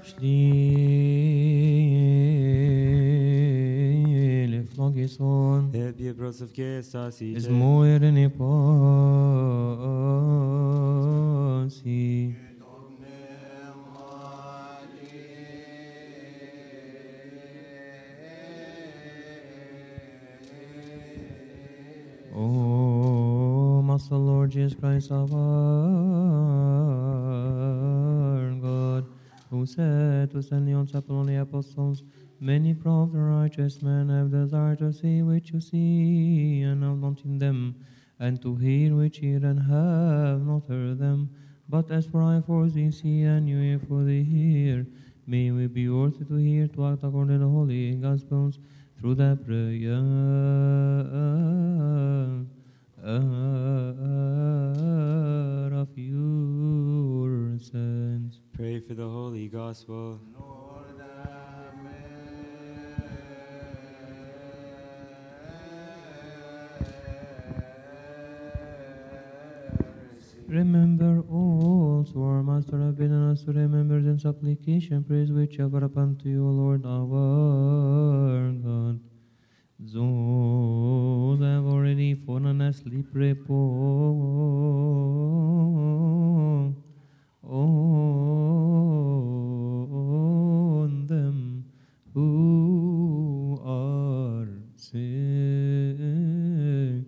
Leflogison Ebje prosovke stasi is moirne pasi. Oh, Master Lord Jesus Christ, our God, who said to send the chapel on the apostles, many prophets and righteous men have desired to see which you see, and have not seen them, and to hear which hear and have not heard them. But as for I for thee see, and you hear for thee hear, may we be worthy to hear, to act according to the holy Gospels, through the prayer of your sons. Pray for the Holy Gospel. Remember also our Master have bidden us to remember the supplication, praise which ever upon to you, Lord our God. Those have already fallen asleep, repose on them who are sick,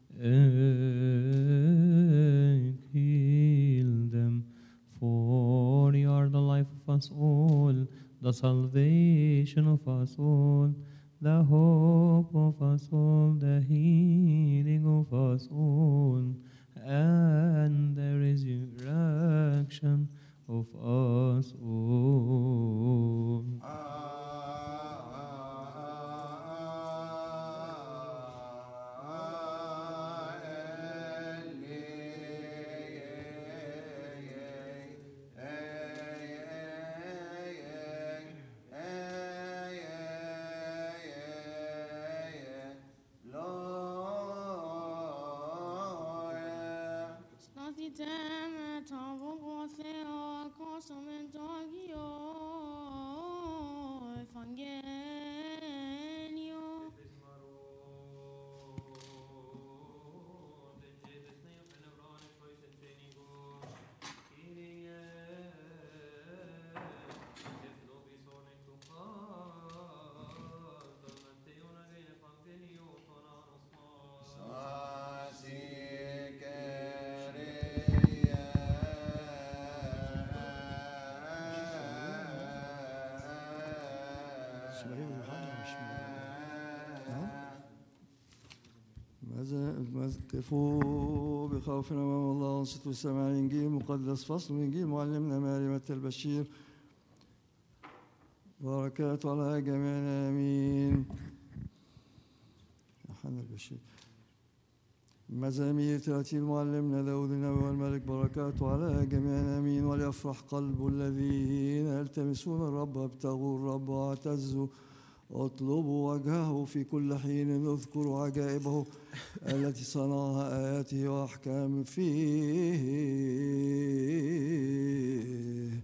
heal them, for you are the life of us all, the salvation of us all, the hope of us all, the healing of us all, and the resurrection of us all. قفوا بخوف أمام الله وانصتوا سماع إنجيل مقدس فصل إنجيل معلمنا مريم البشير. بركات على جميعنا آمين. يوحنا البشير. مزامير ترتيل معلمنا داود النبي والملك، بركاته على جميعنا آمين. وليفرح قلب الذين يلتمسون الرب، ابتغوا الرب واعتزوا، اطلبوا وجهه في كل حين، اذكروا عجائبه التي صنعها، آياته وأحكام فيه.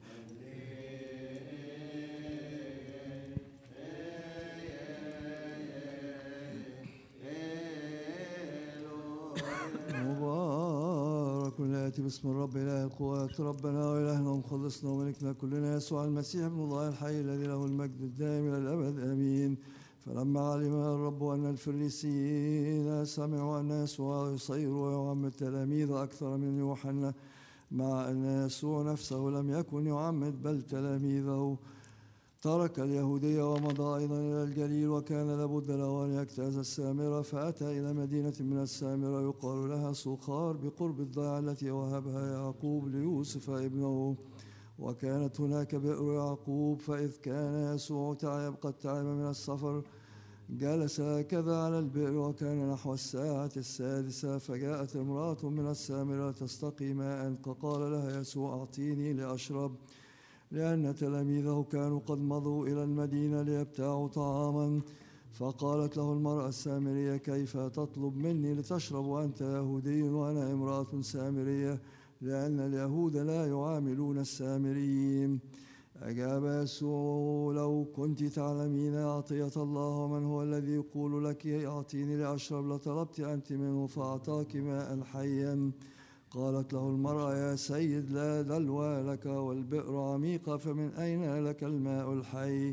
مبارك الآتي باسم الرب إله القوات، ربنا وإلهنا ومخلصنا وملكنا كلنا يسوع المسيح ابن الله الحي الذي له المجد الدائم إلى الأبد آمين. فلما علم الرب أن الفريسيين سمعوا أن يسوع يصير ويعمد التلاميذ أكثر من يوحنا، مع أن يسوع نفسه لم يكن يعمد بل تلاميذه، ترك اليهودية ومضى أيضا إلى الجليل، وكان لابد له أن يجتاز السامرة، فأتى إلى مدينة من السامرة يقال لها سوخار بقرب الضيعة التي وهبها يعقوب ليوسف ابنه، وكانت هناك بئر يعقوب. فإذ كان يسوع قد تعب من السفر، جلس هكذا على البئر، وكان نحو الساعة 6، فجاءت امرأة من السامرة تستقي ماء، فقال لها يسوع أعطيني لأشرب، لأن تلاميذه كانوا قد مضوا إلى المدينة ليبتاعوا طعاما. فقالت له المرأة السامرية كيف تطلب مني لتشرب وأنت يهودي وأنا امرأة سامرية؟ لأن اليهود لا يعاملون السامريين. أجاب يسوع لو كنت تعلمين عطية الله ومن هو الذي يقول لك أعطيني لأشرب لطلبت أنت منه فأعطاك ماء حيا. قالت له المرأة يا سيد لا دلو لك والبئر عميقة فمن أين لك الماء الحي؟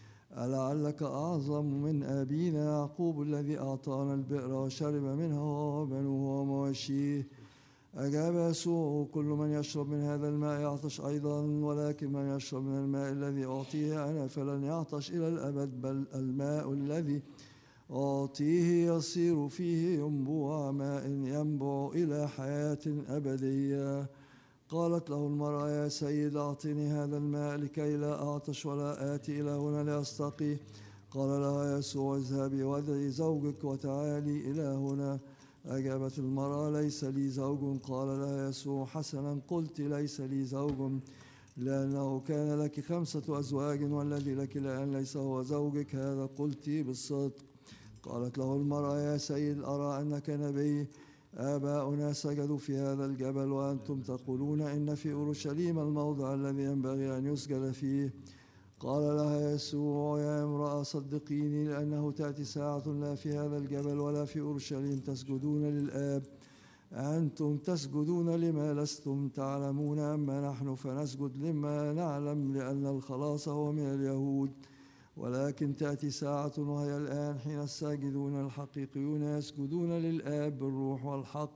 ألعلك أعظم من أبينا يعقوب الذي أعطانا البئر وشرب منها هو وبنوه ومواشيه. أجاب يسوع كل من يشرب من هذا الماء يعطش أيضا ولكن من يشرب من الماء الذي أعطيه أنا فلن يعطش إلى الأبد بل الماء الذي أعطيه يصير فيه ينبوع ماء ينبع إلى حياة أبدية. قالت له المرأة يا سيد أعطني هذا الماء لكي لا أعطش ولا آتي إلى هنا لأستقي. قال لها يسوع اذهبي وادعي زوجك وتعالي إلى هنا. أجابت المرأة ليس لي زوج. قال لها يسوع حسنا قلت ليس لي زوج لأنه كان لك 5 أزواج والذي لك الآن ليس هو زوجك هذا قلت بالصدق. قالت له المرأة يا سيد أرى أنك نبي. آباؤنا سجدوا في هذا الجبل وأنتم تقولون إن في أورشليم الموضع الذي ينبغي أن يسجد فيه. قال لها يسوع يا امرأة صدقيني لأنه تأتي ساعة لا في هذا الجبل ولا في أورشليم تسجدون للآب. أنتم تسجدون لما لستم تعلمون أما نحن فنسجد لما نعلم لأن الخلاص هو من اليهود. ولكن تأتي ساعة وهي الآن حين الساجدون الحقيقيون يسجدون للآب بالروح والحق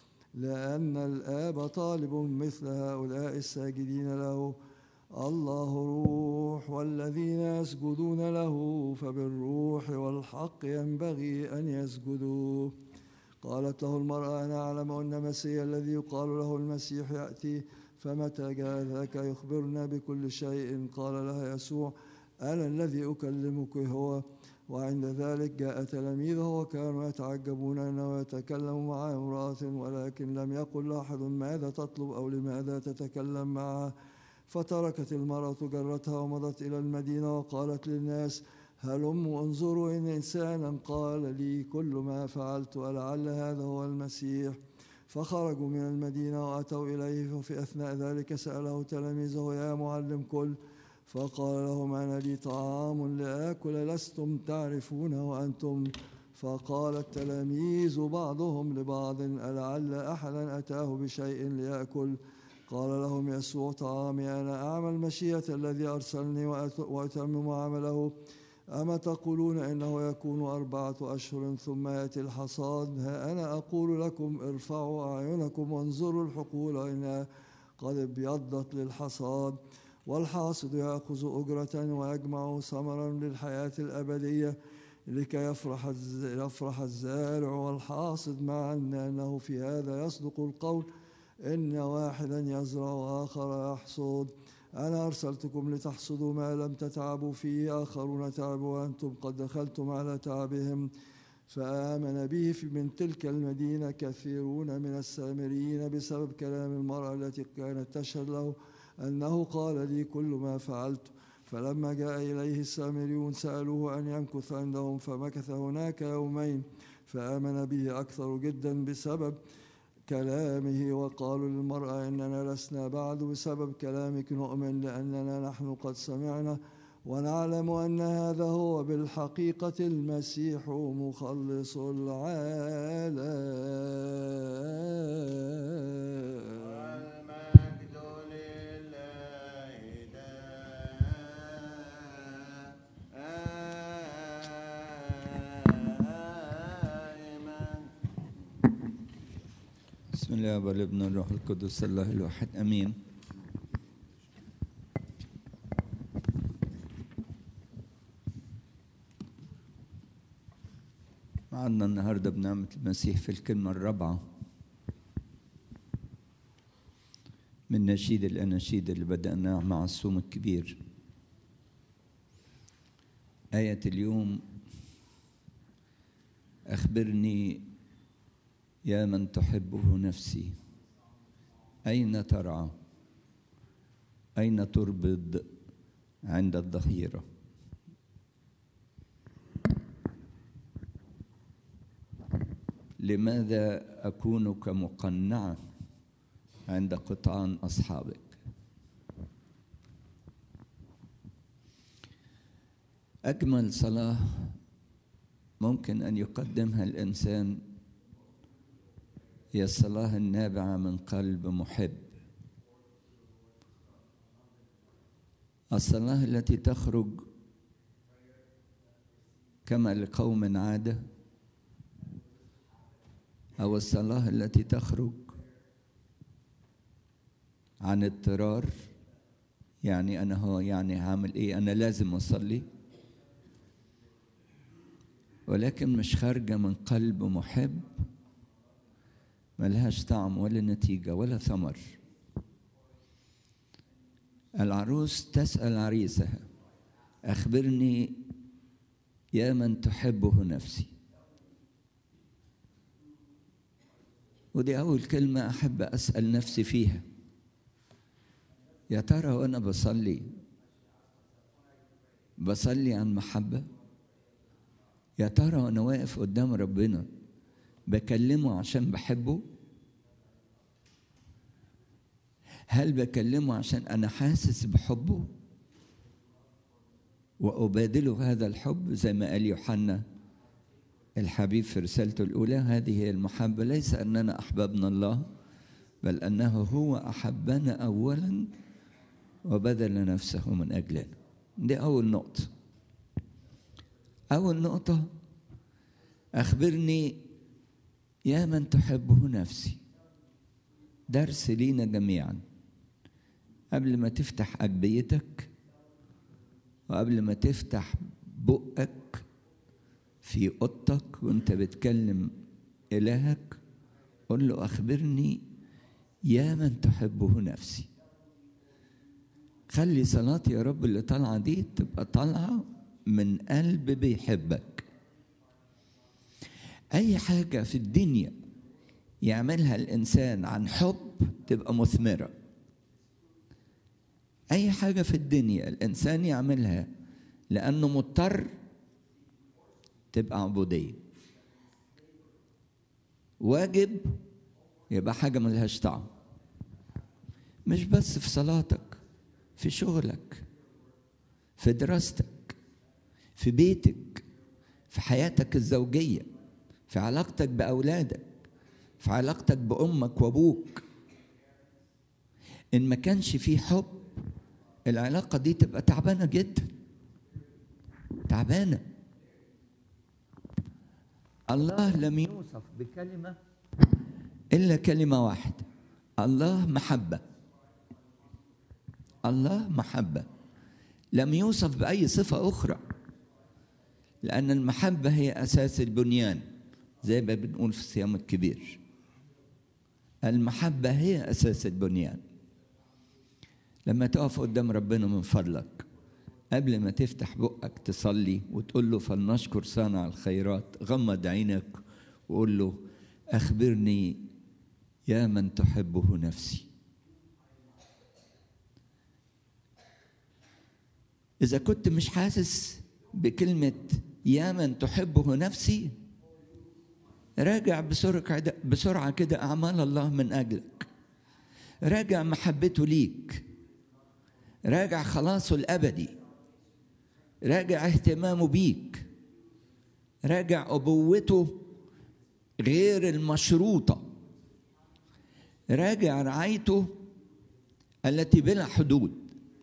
لأن الآب طالب مثل هؤلاء الساجدين له. الله روح والذين يسجدون له فبالروح والحق ينبغي أن يسجدوا. قالت له المرأة أنا أعلم أن المسيح الذي يقال له المسيح يأتي فمتى جاء ذاك يخبرنا بكل شيء. قال لها يسوع أنا الذي أكلمك هو. وعند ذلك جاء تلاميذه وكانوا يتعجبون أنه يتكلم مع امرأة ولكن لم يقل أحد ماذا تطلب أو لماذا تتكلم معها. فتركت المرأة جرتها ومضت إلى المدينة وقالت للناس هلموا انظروا إن إنسانا قال لي كل ما فعلت ولعل هذا هو المسيح. فخرجوا من المدينة وأتوا إليه وفي أثناء ذلك سأله تلاميذه يا معلم كل. فقال لهم أنا لي طعام لآكل لستم تعرفونه أنتم. فقال التلاميذ بعضهم لبعض ألعل أحدا أتاه بشيء ليأكل. قال لهم يسوع طعامي أنا أعمل مشيئة الذي أرسلني وأتمم عمله. أما تقولون إنه يكون 4 أشهر ثم يأتي الحصاد. ها أنا أقول لكم ارفعوا أعينكم وانظروا الحقول إنها قد ابيضت للحصاد والحاصد يأخذ أجرة ويجمع ثمرا للحياة الأبدية لكي يفرح الزارع والحاصد معا لأنه في هذا يصدق القول إن واحدا يزرع وآخر يحصد. أنا أرسلتكم لتحصدوا ما لم تتعبوا فيه آخرون تعبوا وأنتم قد دخلتم على تعبهم. فآمن به من تلك المدينة كثيرون من السامريين بسبب كلام المرأة التي كانت تشهد له أنه قال لي كل ما فعلت. فلما جاء إليه السامريون سألوه أن يمكث عندهم فمكث هناك 2 يومين. فآمن به أكثر جدا بسبب كلامه وقالوا للمرأة إننا لسنا بعد بسبب كلامك نؤمن لأننا نحن قد سمعنا ونعلم أن هذا هو بالحقيقة المسيح مخلص العالم. بسم الله والابن والروح القدس الله الواحد امين. معنا النهارده بنعمة المسيح في الكلمة الرابعة من نشيد الأناشيد اللي بدأناه مع الصوم الكبير. آية اليوم أخبرني يا من تحبه نفسي أين ترعى أين تربض عند الظهيرة. لماذا أكون كمقنعة عند قطعان أصحابك. أجمل صلاة ممكن أن يقدمها الإنسان هي الصلاة النابعة من قلب محب، الصلاة التي تخرج كما لقوم عادة، أو الصلاة التي تخرج عن اضطرار، يعني أنا هعمل إيه؟ أنا لازم أصلي، ولكن مش خارجة من قلب محب، ملهاش طعم ولا نتيجة ولا ثمر. العروس تسأل عريسها: أخبرني يا من تحبه نفسي. ودي أول كلمة أحب أسأل نفسي فيها، يا ترى وأنا بصلي عن محبة؟ يا ترى وأنا واقف قدام ربنا بكلمه عشان بحبه؟ هل بكلمه عشان أنا حاسس بحبه وأبادله هذا الحب زي ما قال يوحنا الحبيب في رسالته الأولى؟ هذه هي المحبة، ليس أننا أحببنا الله، بل أنه هو أحبنا أولا وبذل نفسه من أجلنا. دي أول نقطة. أول نقطة: أخبرني يا من تحبه نفسي. درس لينا جميعا، قبل ما تفتح أجبيتك وقبل ما تفتح بقك في أوضتك وانت بتكلم إلهك، قل له: أخبرني يا من تحبه نفسي. خلي صلاتي يا رب اللي طالعة دي تبقى طالعة من قلب بيحبك. أي حاجة في الدنيا يعملها الإنسان عن حب تبقى مثمرة. أي حاجة في الدنيا الإنسان يعملها لأنه مضطر تبقى عبودية. واجب يبقى حاجة ملهاش طعم. مش بس في صلاتك، في شغلك، في دراستك، في بيتك، في حياتك الزوجية، في علاقتك بأولادك، في علاقتك بأمك وأبوك. إن ما كانش فيه حب العلاقة دي تبقى تعبانة جدا، تعبانة. الله لم يوصف بكلمة إلا كلمة واحدة: الله محبة. الله محبة، لم يوصف بأي صفة أخرى، لأن المحبة هي أساس البنيان، زي ما بنقول في الصيام الكبير. المحبة هي أساس البنيان. لما تقف قدام ربنا من فضلك قبل ما تفتح بقك تصلي وتقول له: فلنشكر صانع الخيرات، غمض عينك وقول له: أخبرني يا من تحبه نفسي. إذا كنت مش حاسس بكلمة يا من تحبه نفسي، راجع بسرعة كده أعمال الله من أجلك، راجع محبته ليك، راجع خلاصه الأبدي، راجع اهتمامه بيك، راجع أبوته غير المشروطة، راجع رعايته التي بلا حدود،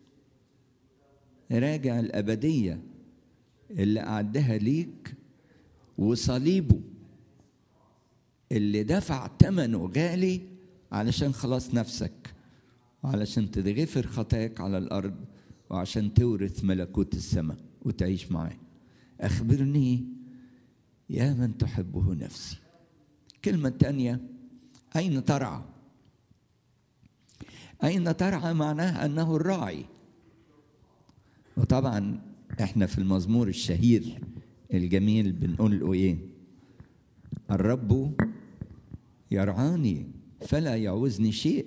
راجع الأبدية اللي أعدها ليك، وصليبه اللي دفع ثمنه غالي علشان خلاص نفسك، وعلشان تغفر خطاياك على الأرض، وعشان تورث ملكوت السماء وتعيش معاه. أخبرني يا من تحبه نفسي. كلمة تانية: أين ترعى؟ أين ترعى معناها أنه الراعي. وطبعا احنا في المزمور الشهير الجميل بنقول له ايه؟ الرب يرعاني فلا يعوزني شيء.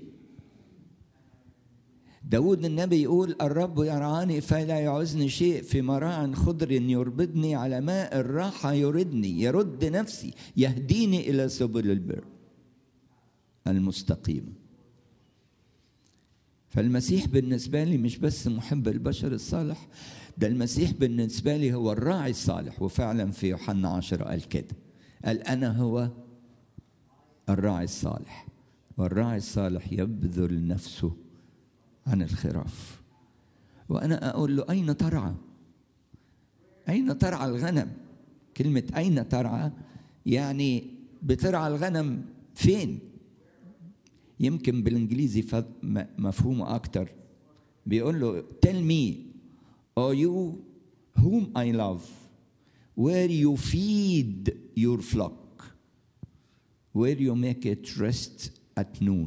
داود النبي يقول: الرب يرعاني فلا يعوزني شيء، في مراع خضر يربدني، على ماء الراحة يردني، يرد نفسي، يهديني إلى سبل البر المستقيم. فالمسيح بالنسبة لي مش بس محب البشر الصالح، ده المسيح بالنسبة لي هو الراعي الصالح. وفعلا في يوحنا 10 قال كده، قال أنا هو الراعي الصالح، والراعي الصالح يبذل نفسه عن الخراف. وأنا أقول له أين ترعى؟ أين ترعى الغنم؟ كلمة أين ترعى يعني بترعى الغنم فين؟ يمكن بالإنجليزي مفهومه أكتر، بيقول له tell me are you whom I love where you feed your flock where you make it rest at noon.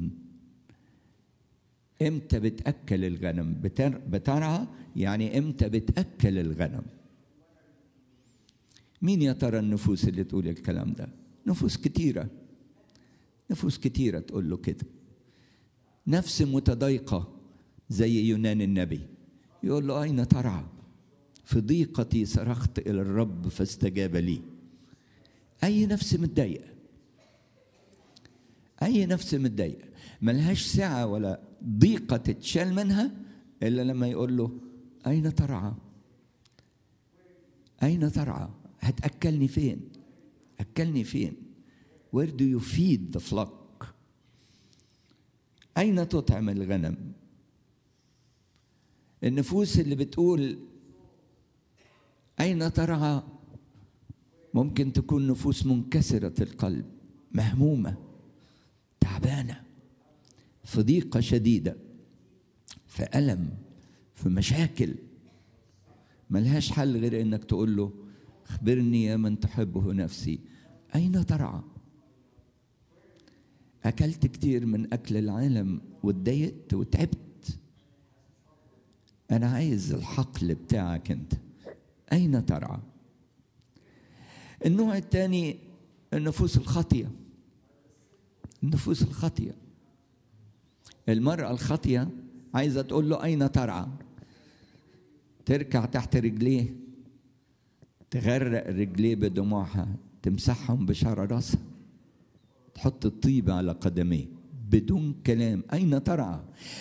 امتى بتأكل الغنم؟ بترعى يعني امتى بتأكل الغنم؟ مين يا ترى النفوس اللي تقول الكلام ده؟ نفوس كتيرة، نفوس كتيرة تقول له كده. نفس متضايقة زي يونان النبي، يقول له أين ترعى؟ في ضيقتي صرخت إلى الرب فاستجاب لي. أي نفس متضايقة، أي نفس متضايقة ملهاش سعة ولا ضيقة تتشال منها إلا لما يقول له أين ترعى؟ أين ترعى؟ هتأكلني فين؟ أكلني فين؟ Where do you feed the flock؟ أين تطعم الغنم؟ النفوس اللي بتقول أين ترعى ممكن تكون نفوس منكسرة القلب، مهمومة، تعبانة، في ضيقة شديدة، في ألم، في مشاكل، ملهاش حل غير إنك تقول له أخبرني يا من تحبه نفسي أين ترعى؟ أكلت كتير من أكل العالم واتضايقت وتعبت، أنا عايز الحقل بتاعك أنت، أين ترعى؟ النوع الثاني النفوس الخاطية. النفوس الخاطية، المرأة الخاطية عايزة تقول له أين ترعى؟ تركع تحت رجليه، تغرق رجليه بدموعها، تمسحهم بشعر راسها، تحط الطيب على قدميه بدون كلام. أين ترعى؟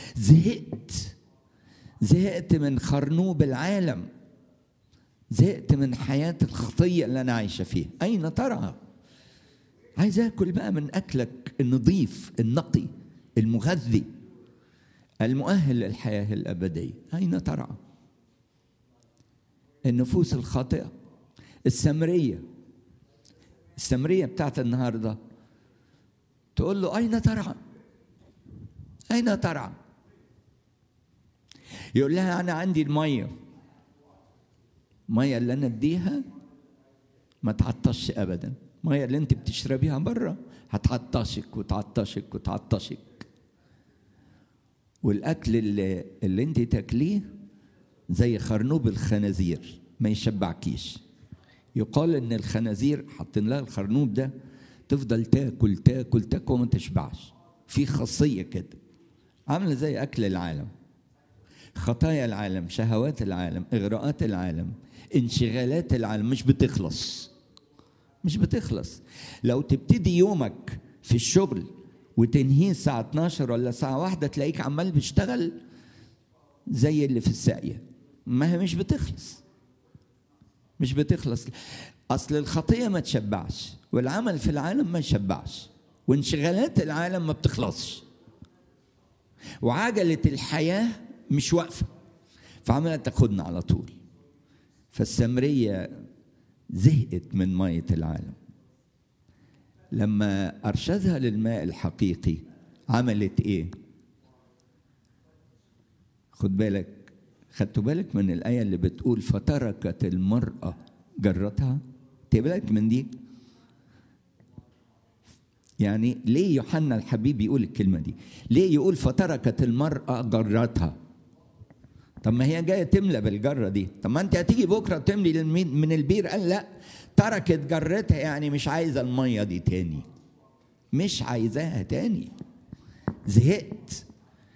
زهقت من خرنوب العالم، زهقت من حياة الخطية اللي أنا عايشة فيها. أين ترعى؟ عايز أكل بقى من أكلك النظيف النقي المغذي المؤهل للحياة الأبدية. أين ترعى؟ النفوس الخاطئة. السامرية بتاعت النهاردة تقول له أين ترعى؟ أين ترعى؟ يقول لها أنا عندي المية اللي أنا أديها ما تعطش أبدا، المية اللي أنت بتشربيها بره هتعطشك وتعطشك وتعطشك، والأكل اللي أنت تاكليه زي خرنوب الخنازير ما يشبعكيش. يقال إن الخنازير حاطين لها الخرنوب ده تفضل تاكل تاكل تاكل وما تشبعش. في خاصية كده عاملة زي أكل العالم، خطايا العالم، شهوات العالم، إغراءات العالم، انشغالات العالم، مش بتخلص. لو تبتدي يومك في الشغل وتنهيه الساعة 12 ولا الساعة 1 تلاقيك عمال بتشتغل زي اللي في الساقية، ما هي مش بتخلص. أصل الخطية ما تشبعش، والعمل في العالم ما يشبعش، وانشغالات العالم ما بتخلصش، وعجلة الحياة مش واقفة، فعملت تاخدنا على طول. فالسامرية زهقت من مية العالم، لما أرشدها للماء الحقيقي عملت إيه؟ خدتوا بالك من الآية اللي بتقول فتركت المرأة جرتها؟ تبالك من دي؟ يعني ليه يوحنا الحبيب يقول الكلمة دي؟ ليه يقول فتركت المرأة جرتها؟ طب ما هي جاية تملى بالجرة دي، طب ما انت هتيجي بكرة تملي من البير. قال لا، تركت جرتها يعني مش عايزة المية دي تاني، مش عايزاها تاني، زهقت.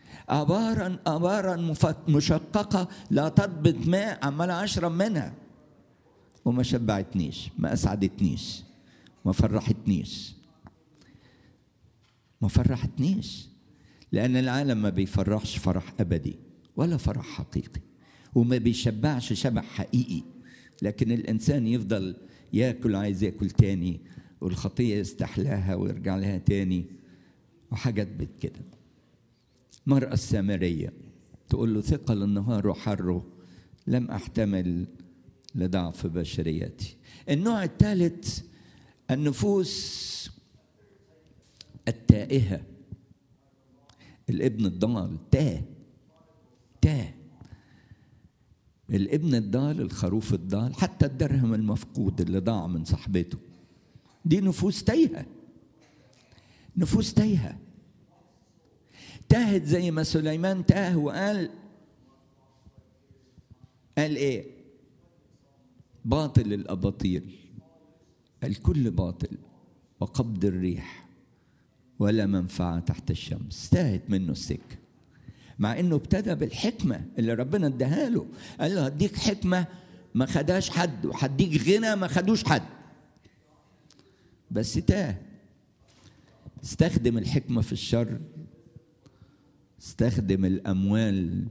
أبارا مشققة لا تضبط ماء، عمال أشرب منها وما شبعتنيش، ما أسعدتنيش، ما فرحتنيش. لأن العالم ما بيفرحش فرح أبدي ولا فرح حقيقي، وما بيشبعش شبع حقيقي. لكن الإنسان يفضل يأكل، عايز يأكل تاني، والخطية يستحلاها ويرجع لها تاني، وحاجات كده. المرأة السامرية تقول له: ثقل النهار وحره، لم أحتمل لضعف بشريتي. النوع الثالث النفوس التائهة. الابن الضال تاه. الابن الضال، الخروف الضال، حتى الدرهم المفقود اللي ضاع من صاحبته، دي نفوس تايهة. نفوس تايهة تاهت زي ما سليمان تاه وقال ايه؟ باطل الأباطيل، الكل باطل وقبض الريح ولا منفعة تحت الشمس. تاهت منه السكة، مع انه ابتدى بالحكمة اللي ربنا اداها له. قال له: هديك حكمة ما خداش حد، وهديك غنى ما خدوش حد. بس تاه، استخدم الحكمة في الشر، استخدم الأموال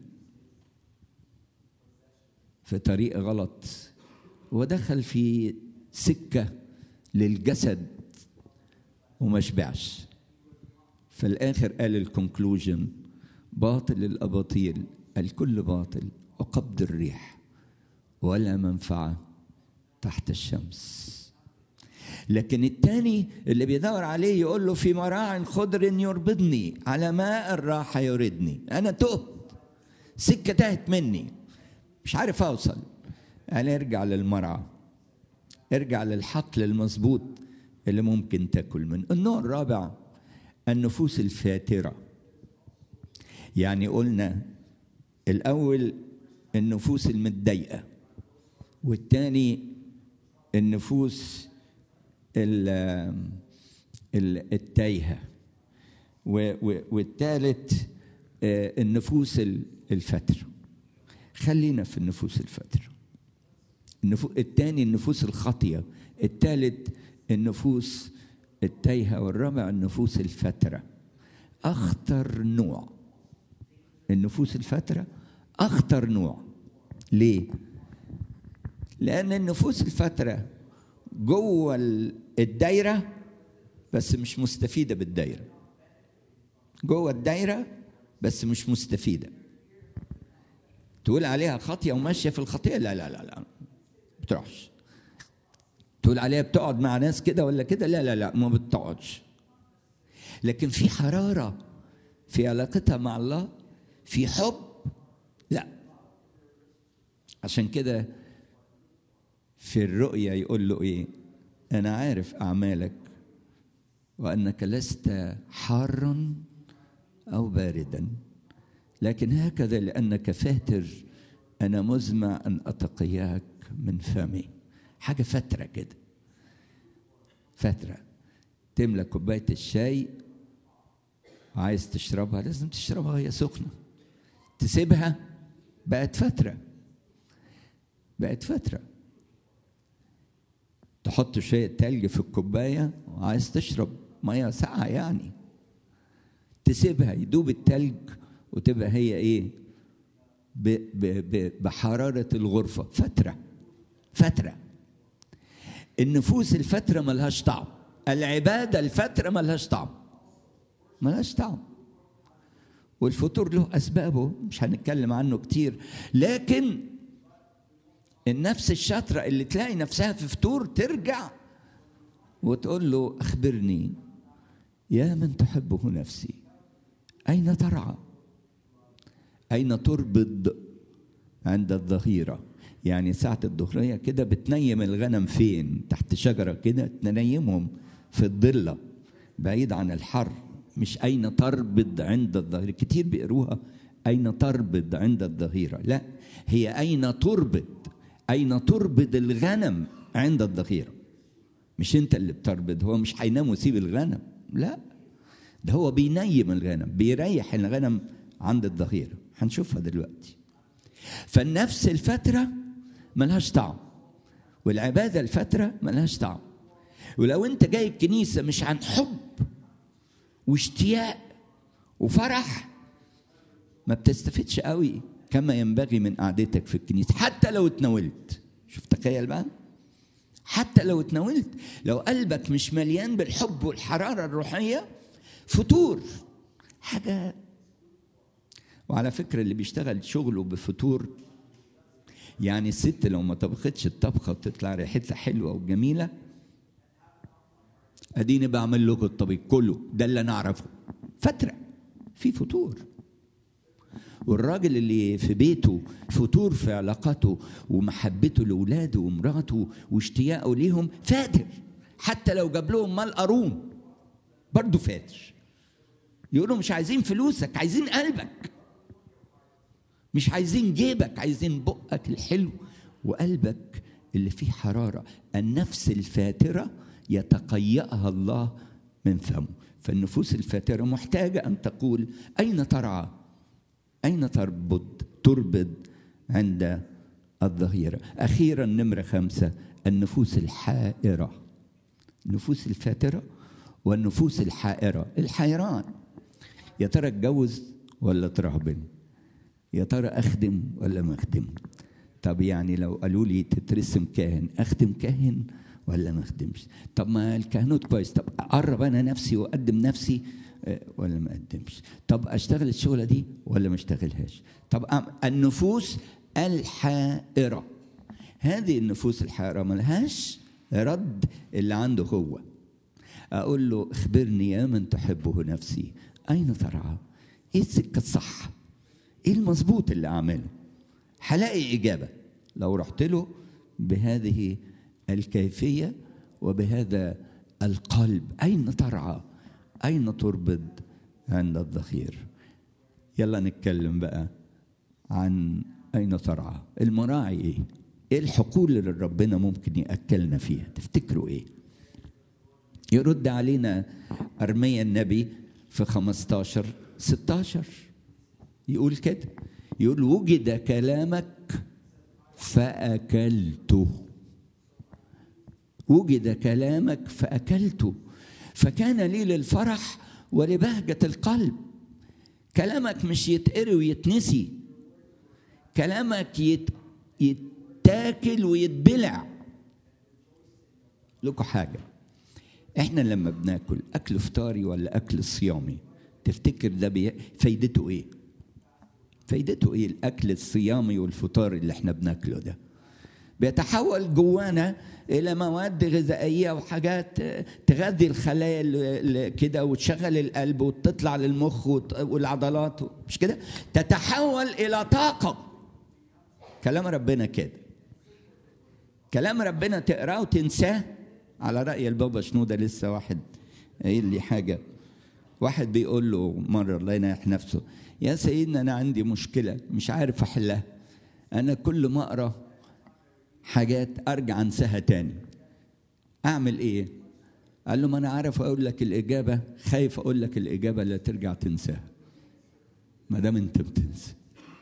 في طريق غلط، ودخل في سكة للجسد وما شبعش. في الآخر قال الكونكلوجن: باطل الأباطيل، الكل باطل وقبض الريح ولا منفعة تحت الشمس. لكن الثاني اللي بيدور عليه يقول له: في مراع خضر يربضني، على ماء الراحة يردني. أنا تهت، سكة تاهت مني، مش عارف أوصل. أنا ارجع للمرعى، ارجع للحقل المظبوط اللي ممكن تاكل منه. النوع الرابع النفوس الفاترة. يعني قلنا الأول النفوس المتضايقة، والثاني النفوس التايهة، والثالث النفوس الفترة. خلينا في النفوس الفترة. الثاني النفوس الخاطية، الثالث النفوس التايهة، والرابع النفوس الفترة. أخطر نوع النفوس الفترة، أخطر نوع. ليه؟ لأن النفوس الفترة جوه الدايرة بس مش مستفيدة بالدايرة، جوه الدايرة بس مش مستفيدة. تقول عليها خاطية وماشية في الخطية، لا لا لا لا، بتروحش. تقول عليها بتقعد مع ناس كده ولا كده، لا لا لا، ما بتقعدش. لكن في حرارة في علاقتها مع الله، في حب، لا. عشان كده في الرؤيا يقول له ايه؟ انا عارف اعمالك وانك لست حارا او باردا، لكن هكذا لانك فاتر انا مزمع ان اتقياك من فمي. حاجه فتره كده، فتره. تملى كوبايه الشاي عايز تشربها، لازم تشربها وهي سخنه. تسيبها بقت فتره، بقت فتره. تحط شويه تلج في الكوبايه وعايز تشرب ميه ساقعه، يعني تسيبها يدوب التلج وتبقى هي ايه؟ بحراره الغرفه. فتره، فتره. النفوس الفتره ملهاش طعم، العباده الفتره ملهاش طعم، ملهاش طعم. والفتور له اسبابه مش هنتكلم عنه كتير، لكن النفس الشاطره اللي تلاقي نفسها في فتور ترجع وتقول له: اخبرني يا من تحبه نفسي، اين ترعى؟ اين تربض عند الظهيره؟ يعني ساعه الظهريه كده بتنيم الغنم فين؟ تحت شجره كده تنيمهم في الضله بعيد عن الحر. مش اين تربض عند الظهيره، كتير بيقروها اين تربض عند الظهيره، لا، هي اين تربض، اين تربض الغنم عند الظهيره. مش انت اللي بتربض، هو مش هينام ويسيب الغنم، لا، ده هو بينيم الغنم، بيريح الغنم عند الظهيره. هنشوفها دلوقتي. فالنفس الفتره ملهاش طعم، والعباده الفتره ملهاش طعم. ولو انت جاي الكنيسه مش عن حب واشتياق وفرح ما بتستفدش قوي كما ينبغي من قعدتك في الكنيسة حتى لو اتناولت. شوف تخيل بقى، حتى لو اتناولت، لو قلبك مش مليان بالحب والحرارة الروحية فتور حاجة. وعلى فكرة اللي بيشتغل شغله بفتور، يعني الست لو ما طبختش الطبخة وتطلع ريحتها حلوة وجميلة، اديني بعمل لكم الطبيخ كله ده اللي انا اعرفه، فترة في فتور. والراجل اللي في بيته فتور في علاقاته ومحبته لاولاده ومراته واشتياقه ليهم فاتر، حتى لو جاب لهم مال قارون برضه فاتر. يقولوا مش عايزين فلوسك، عايزين قلبك، مش عايزين جيبك، عايزين بقك الحلو وقلبك اللي فيه حرارة. النفس الفاترة يتقيأها الله من فمه. فالنفوس الفاترة محتاجة أن تقول أين ترعى، أين تربد عند الظهيرة. أخيرا نمرة 5 النفوس الحائرة. النفوس الفاترة والنفوس الحائرة. الحيران، يا ترى اتجوز ولا ترهبن، يا ترى أخدم ولا ما أخدم. طب يعني لو قالوا لي تترسم كاهن، أخدم كاهن ولا ما أخدمش؟ طب ما الكهنوت كويس، طب أقرب أنا نفسي وأقدم نفسي ولا ما أقدمش؟ طب أشتغل الشغلة دي ولا ما أشتغلهاش؟ طب النفوس الحائرة، هذه النفوس الحائرة ملهاش رد اللي عنده هو. أقول له اخبرني يا من تحبه نفسي أين ترعى؟ إيه السكة الصح؟ إيه المظبوط اللي أعمله؟ هلاقي إجابة لو رحت له بهذه الكيفية وبهذا القلب. أين ترعى؟ أين تربد عند الظهير؟ يلا نتكلم بقى عن أين ترعى. المراعي إيه؟ إيه الحقول اللي ربنا ممكن يأكلنا فيها؟ تفتكروا إيه؟ يرد علينا أرميا النبي في 15-16 يقول كده، يقول وجد كلامك فأكلته. وجد كلامك فأكلته فكان لي للفرح ولبهجة القلب. كلامك مش يتقري ويتنسي، كلامك يتاكل ويتبلع. لكم حاجة، احنا لما بناكل أكل فطاري ولا أكل صيامي، تفتكر ده فايدته ايه؟ فايدته ايه الأكل الصيامي والفطار اللي احنا بناكله ده؟ بيتحول جوانا إلى مواد غذائية وحاجات تغذي الخلايا كده وتشغل القلب وتطلع للمخ والعضلات، مش كده؟ تتحول إلى طاقة. كلام ربنا كده، كلام ربنا تقراه وتنساه. على رأي البابا شنودة لسه واحد قايل لي حاجة، واحد بيقول له مرة الله ينيح نفسه، يا سيدنا أنا عندي مشكلة مش عارف أحلها، أنا كل ما أقرأ حاجات أرجع أنساها تاني، أعمل إيه؟ قال له ما أنا عارف أقول لك الإجابة، خايف أقول لك الإجابة لا ترجع تنساها ما دام أنت بتنسى.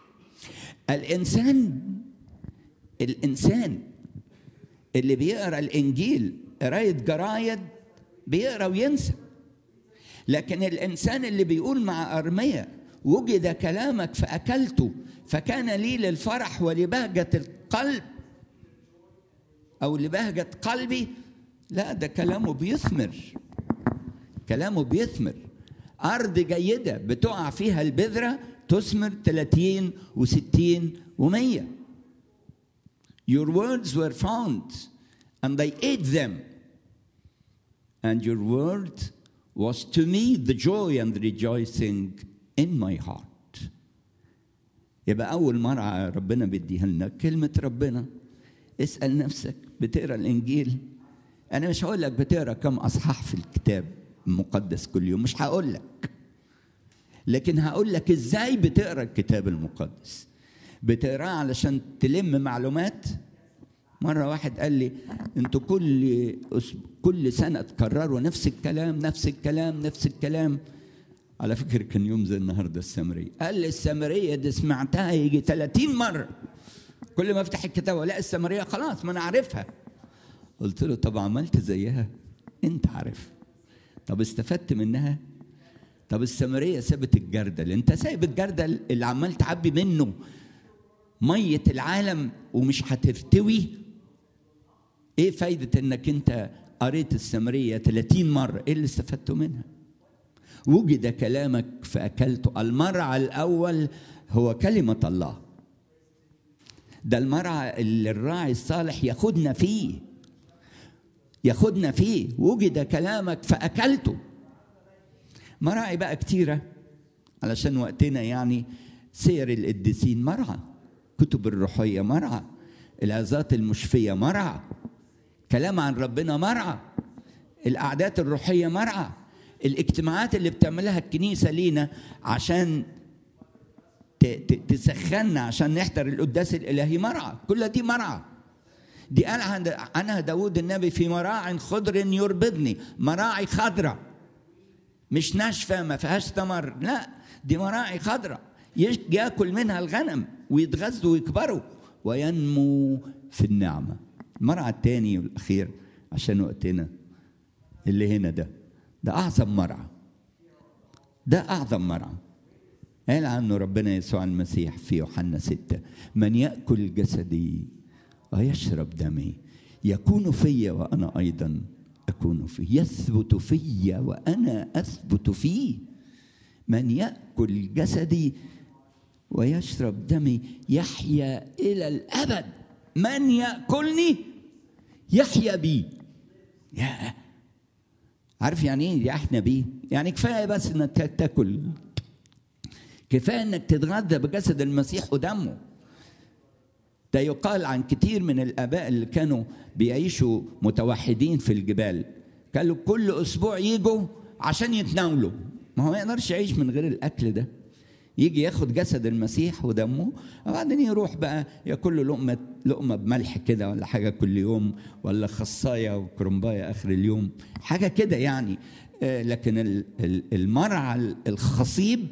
الإنسان اللي بيقرأ الإنجيل قراية جرايد بيقرأ وينسى، لكن الإنسان اللي بيقول مع أرميا وجد كلامك فأكلته فكان لي للفرح ولبهجة القلب أو لبهجة قلبي، لا ده كلامه بيثمر، كلامه بيثمر. أرض جيدة بتقع فيها البذرة تثمر 30 و60 و100. Your words were found and I ate them and your word was to me the joy and rejoicing in my heart. يبقى أول مرة ربنا بيديها لنا كلمة ربنا. اسأل نفسك بتقرأ الإنجيل؟ أنا مش هقول لك بتقرأ كم أصحاح في الكتاب المقدس كل يوم، مش هقول لك، لكن هقول لك إزاي بتقرأ الكتاب المقدس. بتقرأ علشان تلم معلومات. مرة واحد قال لي أنتوا كل سنة تكرروا نفس الكلام نفس الكلام نفس الكلام. على فكرة كان يوم زي النهاردة السامرية، قال لي السامرية دي سمعتها يجي 30 مرة، كل ما افتح الكتاب لا السامرية خلاص ما أنا عارفها. قلت له طب عملت زيها؟ أنت عارف، طب استفدت منها؟ طب السامرية سابت الجردل، انت سايب الجردل اللي عمال تعبي منه مية العالم ومش هترتوي؟ ايه فايدة انك انت قريت السامرية 30 مرة؟ ايه اللي استفدته منها؟ وجد كلامك فأكلته. المرعى الأول هو كلمة الله، ده المرعى اللي الراعي الصالح ياخدنا فيه. وجد كلامك فأكلته. مراعي بقى كتيرة علشان وقتنا، يعني سير القديسين مرعى، كتب الروحية مرعى، العظات المشفية مرعى، كلام عن ربنا مرعى، القعدات الروحية مرعى، الاجتماعات اللي بتعملها الكنيسة لينا عشان تسخننا عشان نحضر القداس الإلهي مرعى. كل دي مرعى. دي قال عنها داود النبي: في مراع خضر يربضني. مراعي خضرة مش ناشفة ما فيهاش ثمر، لا، دي مراعي خضرة ياكل منها الغنم ويتغذوا ويكبروا وينمو في النعمة. المرعى الثاني والأخير عشان وقتنا اللي هنا ده أعظم مرعى، ده أعظم مرعى. قال عنه ربنا يسوع المسيح في يوحنا 6: من يأكل جسدي ويشرب دمي يكون في وأنا أيضا أكون فيه، يثبت في وأنا أثبت فيه. من يأكل جسدي ويشرب دمي يحيا إلى الأبد، من يأكلني يحيا بي. يا عارف يعني ايه يحيا بي؟ يعني كفايه بس انك تاكل، كفايه انك تتغذى بجسد المسيح ودمه. ده يقال عن كتير من الآباء اللي كانوا بيعيشوا متوحدين في الجبال، كانوا كل أسبوع يجوا عشان يتناولوا. ما هو ما يقدرش يعيش من غير الأكل ده. يجي ياخد جسد المسيح ودمه وبعدين يروح بقى ياكل له لقمة بملح كده ولا حاجة كل يوم، ولا خصاية وكرنباية آخر اليوم، حاجة كده يعني. لكن المرعى الخصيب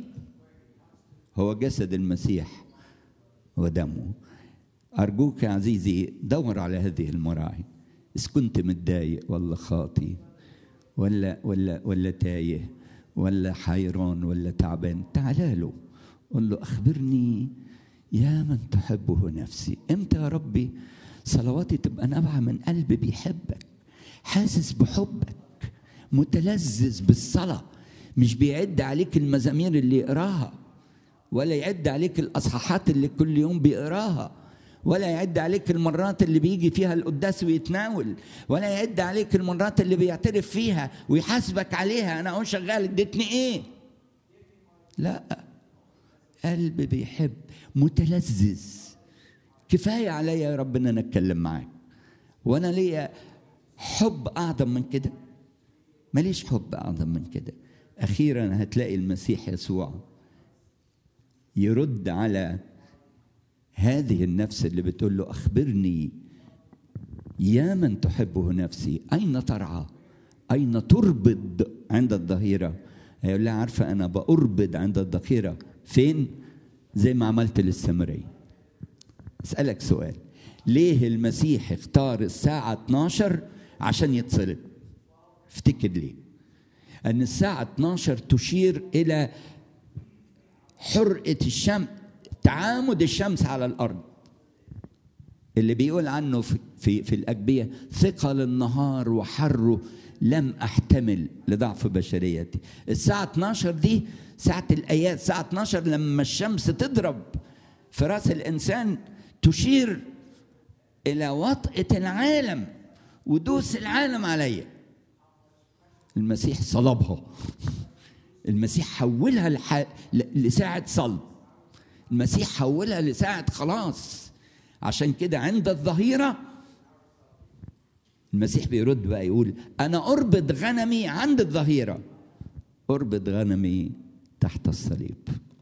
هو جسد المسيح ودمه. أرجوك يا عزيزي دور على هذه المراعي. إذا كنت متضايق ولا خاطي ولا تايه ولا حيران ولا تعبان، تعال له قل له: أخبرني يا من تحبه نفسي. إمتى يا ربي صلواتي تبقى نابعة من قلب بيحبك، حاسس بحبك، متلذذ بالصلاة، مش بيعد عليك المزامير اللي يقراها، ولا يعد عليك الأصحاحات اللي كل يوم بيقراها، ولا يعد عليك المرات اللي بيجي فيها القداس ويتناول، ولا يعد عليك المرات اللي بيعترف فيها ويحاسبك عليها: أنا أقول شغال اديتني إيه؟ لا، قلب بيحب متلذذ. كفاية عليا يا رب إن أنا أتكلم معاك، وأنا ليا حب أعظم من كده؟ ماليش حب أعظم من كده. أخيرا هتلاقي المسيح يسوع يرد على هذه النفس اللي بتقول له: أخبرني يا من تحبه نفسي، أين ترعى؟ أين تربض عند الظهيرة؟ هيقول لها: عارفة أنا بأربض عند الظهيرة فين؟ زي ما عملت للسامرية. أسألك سؤال: ليه المسيح اختار الساعة 12 عشان يتصلب؟ افتكر ليه؟ أن الساعة 12 تشير إلى حرقة الشمس، تعامد الشمس على الأرض، اللي بيقول عنه في الأجبية: ثقل النهار وحره لم أحتمل لضعف بشريتي. الساعة 12 دي ساعة الآيات، الساعة 12 لما الشمس تضرب في رأس الإنسان تشير إلى وطئة العالم ودوس العالم عليا. المسيح صلبها، المسيح حولها لساعة صلب، المسيح حولها لساعة خلاص. عشان كده عند الظهيرة المسيح بيرد بقى يقول: أنا أربط غنمي عند الظهيرة، أربط غنمي تحت الصليب.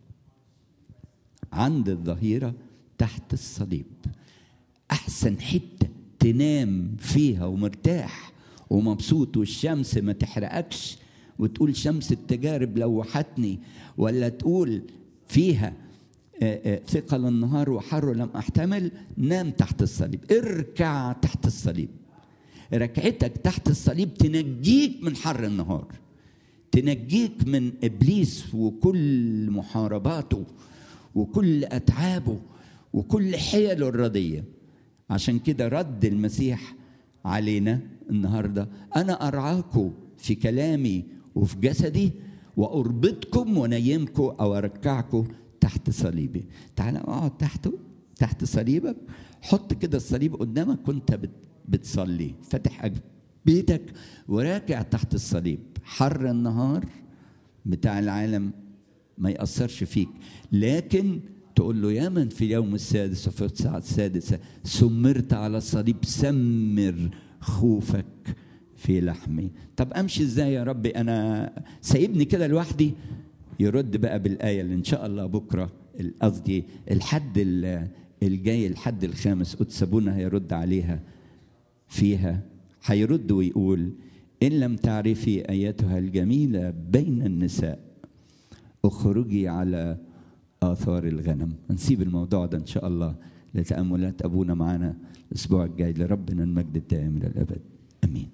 عند الظهيرة تحت الصليب أحسن حتة تنام فيها ومرتاح ومبسوط، والشمس ما تحرقكش وتقول شمس التجارب لوحتني، ولا تقول فيها ثقل النهار وحر لم أحتمل. نام تحت الصليب، اركع تحت الصليب. ركعتك تحت الصليب تنجيك من حر النهار، تنجيك من إبليس وكل محارباته وكل أتعابه وكل حيله الردية. عشان كده رد المسيح علينا النهاردة: أنا أرعاكم في كلامي وفي جسدي، وأربطكم ونيمكم أو أركعكم تحت صليبي. تعال اقعد تحت صليبك، حط كده الصليب قدامك وانت بتصلي، فاتح بيتك وراكع تحت الصليب. حر النهار بتاع العالم ما يأثرش فيك، لكن تقول له: يا من في اليوم السادس وفي الساعة السادسة سمرت على الصليب، سمر خوفك في لحمي. طب أمشي إزاي يا ربي؟ أنا سايبني كده لوحدي؟ يرد بقى بالآية اللي إن شاء الله بكرة، قصدي الحد الجاي، الحد الخامس، قدس أبونا هيرد عليها فيها. هيرد ويقول: إن لم تعرفي أيتها الجميلة بين النساء اخرجي على آثار الغنم. نسيب الموضوع ده إن شاء الله لتأملات أبونا معنا الأسبوع الجاي. لربنا المجد الدائم إلى الأبد، آمين.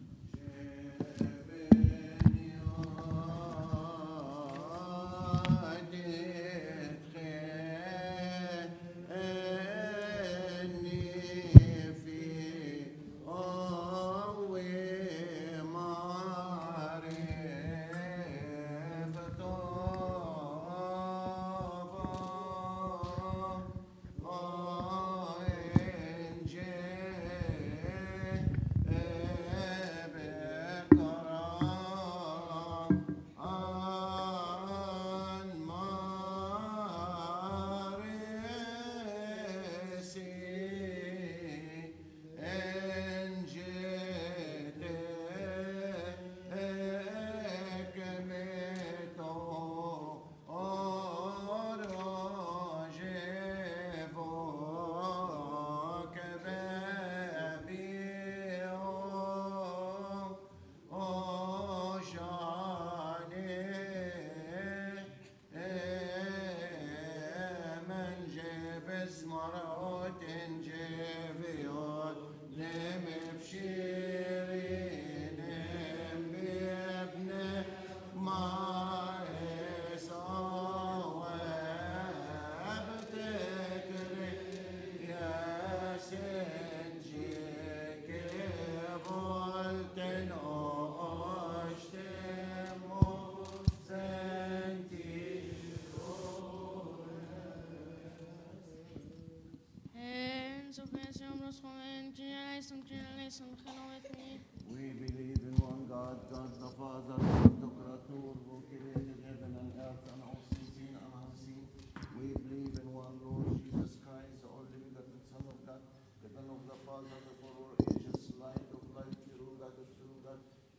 We believe in one God, God the Father, God the Creator, who created heaven and earth and all things seen and unseen. We believe in one Lord Jesus Christ, the only begotten Son of God, given of the Father before all ages, light of light, true God of true God,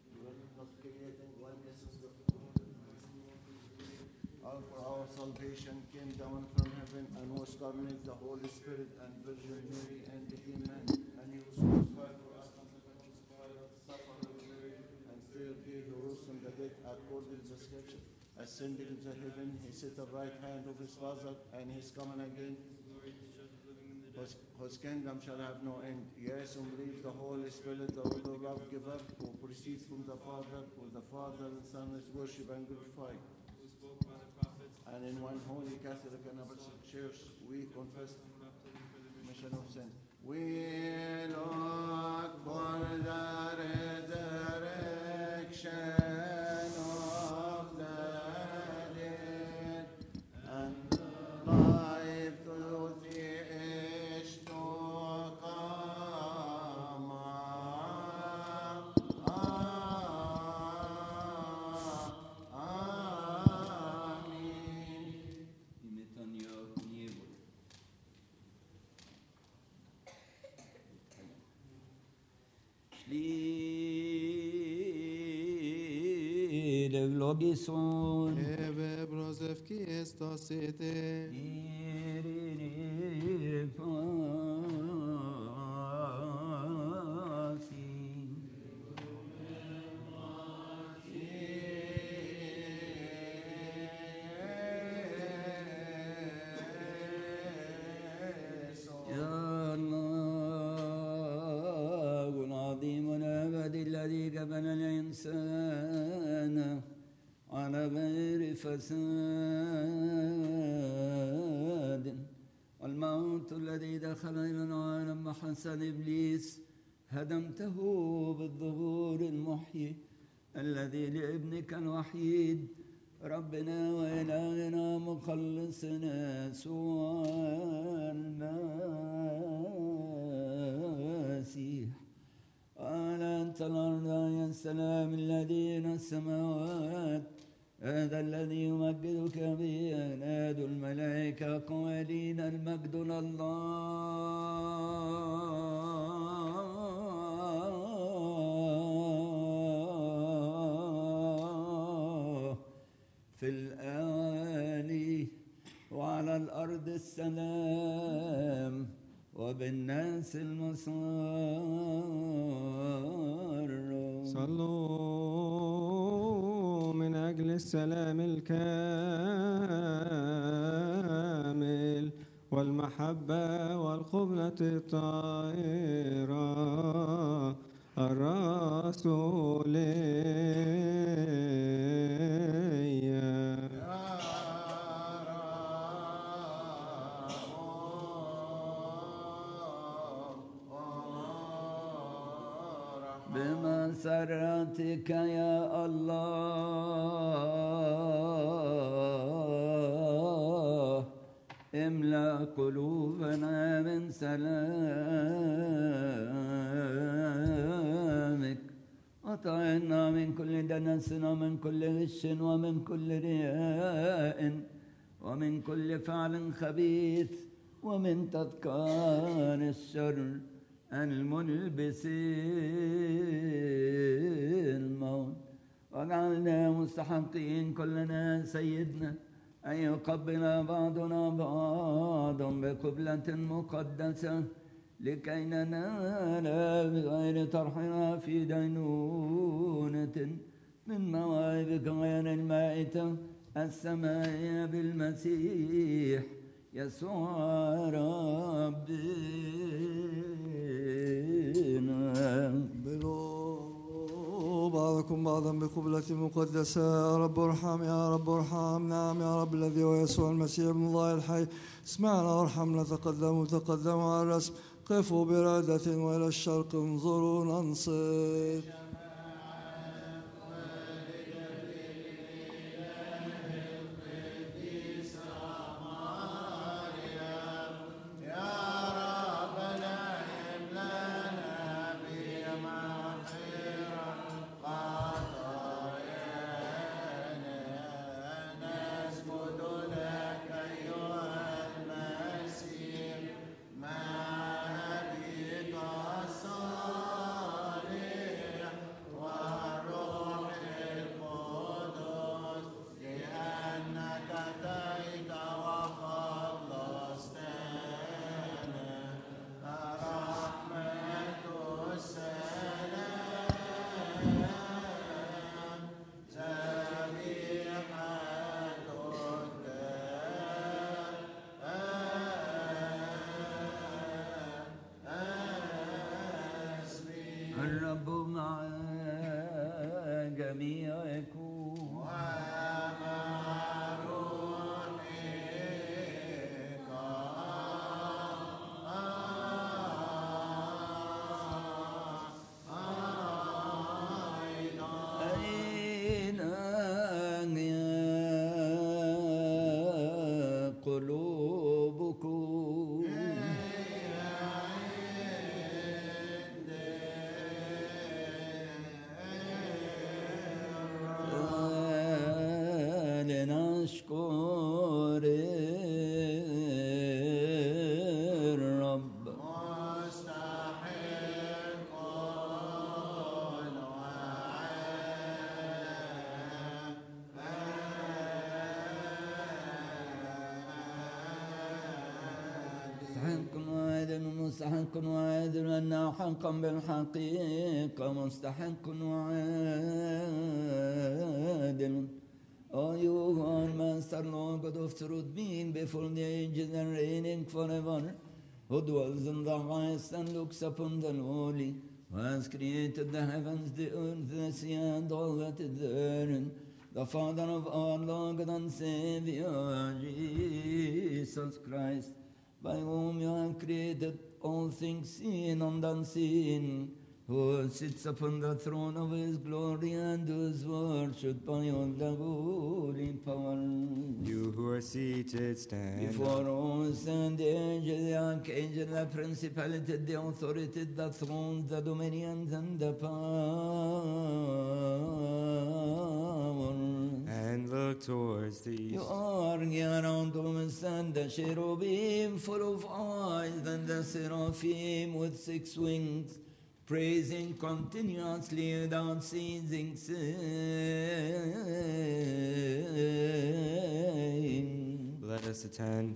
not creating one essence of all for our salvation came down from heaven and was carnate, the Holy Spirit and Virgin Mary, and became man, and he was crucified for us, and suffered and third day he rose from the dead according to the scripture, ascended into heaven, he sat at the right hand of his Father, and he's coming again. Whose kingdom shall have no end. Yes, and believe the Holy Spirit, the love giver, who proceeds from the Father, who the Father and Son is worshipped and glorified. And in one holy Catholic and Apostolic Church, we confess remission of sins. We look for the resurrection of the dead and life to the age to come. Logison Ebe brozevki estasete. يا الله العظيم الأبد الذي كفن الإنسان على غير فساد. والموت الذي دخل إلى العالم بحسد إبليس هدمته بالظهور المحيي الذي لابنك الوحيد ربنا وإلهنا مخلصنا يسوع المسيح. قال أنت الأرض يا السلام الذين السماوات هذا الذي يمجدك به ينادي الملائكة قائلين المجد لله في الآل وعلى الأرض السلام وبالناس المسار. صلوا من أجل السلام الكامل والمحبة والقبلة الطاهرة الرسولية. بمسرتك يا الله املأ قلوبنا من سلامك وطهرنا من كل دنس ومن كل غش ومن كل رياء ومن كل فعل خبيث ومن تذكار الشر الملبس الموت. وجعلنا مستحقين كلنا سيدنا أن يقبل بعضنا بعضا بقبلة مقدسة لكي ننال بغير طرحنا في دينونة من مواهبك غير المائتة السماء بالمسيح يسوع ربنا. بلوا بعضكم بعضا بقبلة مقدسة. يا رب ارحم يا رب ارحم. نعم يا رب الذي هو يسوع المسيح ابن الله الحي اسمعنا وارحمنا. تقدموا على الرسم. قفوا برادة وإلى الشرق انظروا ننصت. الرب مع جميعكم أين قلوبكم لنشكر الرب. مستحق وعادل أنه حقا بالحقيقة مستحق وعادل. Oh, you are Master, Lord God of truth, being before the ages and reigning forever, who dwells in the highest and looks upon the lowly, who has created the heavens, the earth, the sea, and all that is therein, the Father of our Lord and Savior, Jesus Christ, by whom you have created all things seen and unseen, who sits upon the throne of his glory and is worshipped by all the holy power. You who are seated, stand Before up. us and the angel, the archangel, the principality, the authority, the thrones, the dominions, and the power. And look towards the You east. are around us and the cherubim full of eyes, and the seraphim with 6 wings, praising continuously without ceasing, saying, Let us attend.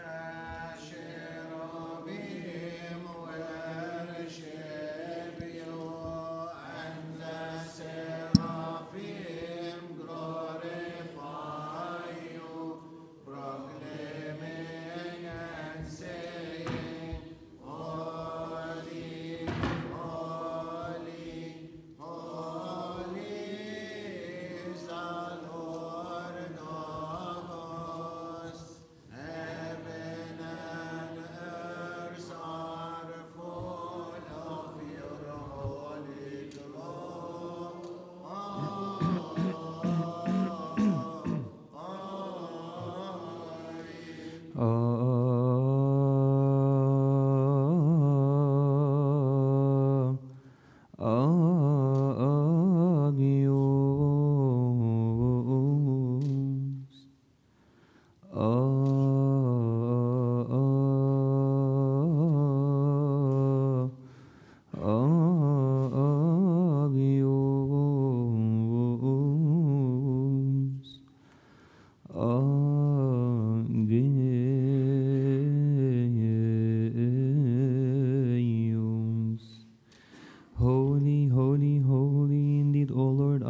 Holy, holy, holy, indeed, O Lord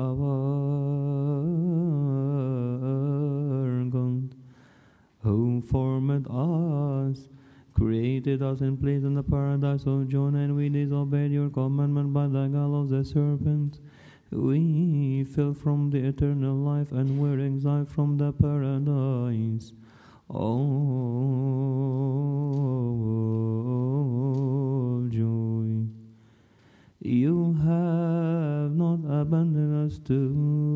our God, who formed us, created us, and placed in the paradise of John, and we disobeyed your commandment by the guile of the serpent. We fell from the eternal life and were exiled from the paradise. Oh, joy. You have not abandoned us to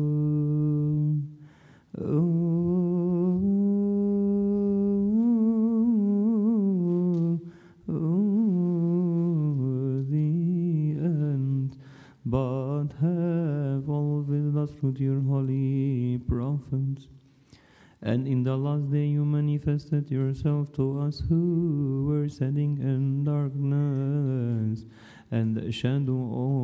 the end, but have always us through your holy prophets. And in the last day you manifested yourself to us who were sitting in darkness and the shadow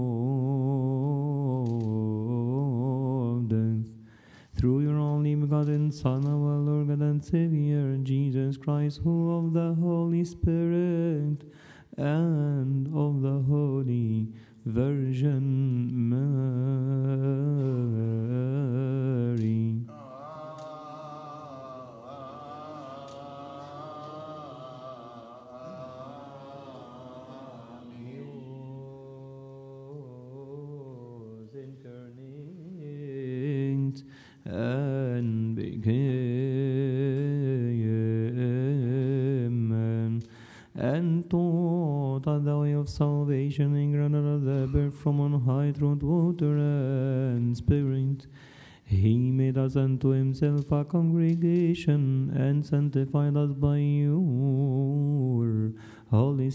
of death. Through your only begotten Son, our Lord God and Savior, Jesus Christ, who of the Holy Spirit and of the Holy Virgin Mary, was incarnate and became man, and taught us the way of salvation, and granted us the birth from on high through water and spirit. He made us unto himself a congregation, and sanctified us by your Holy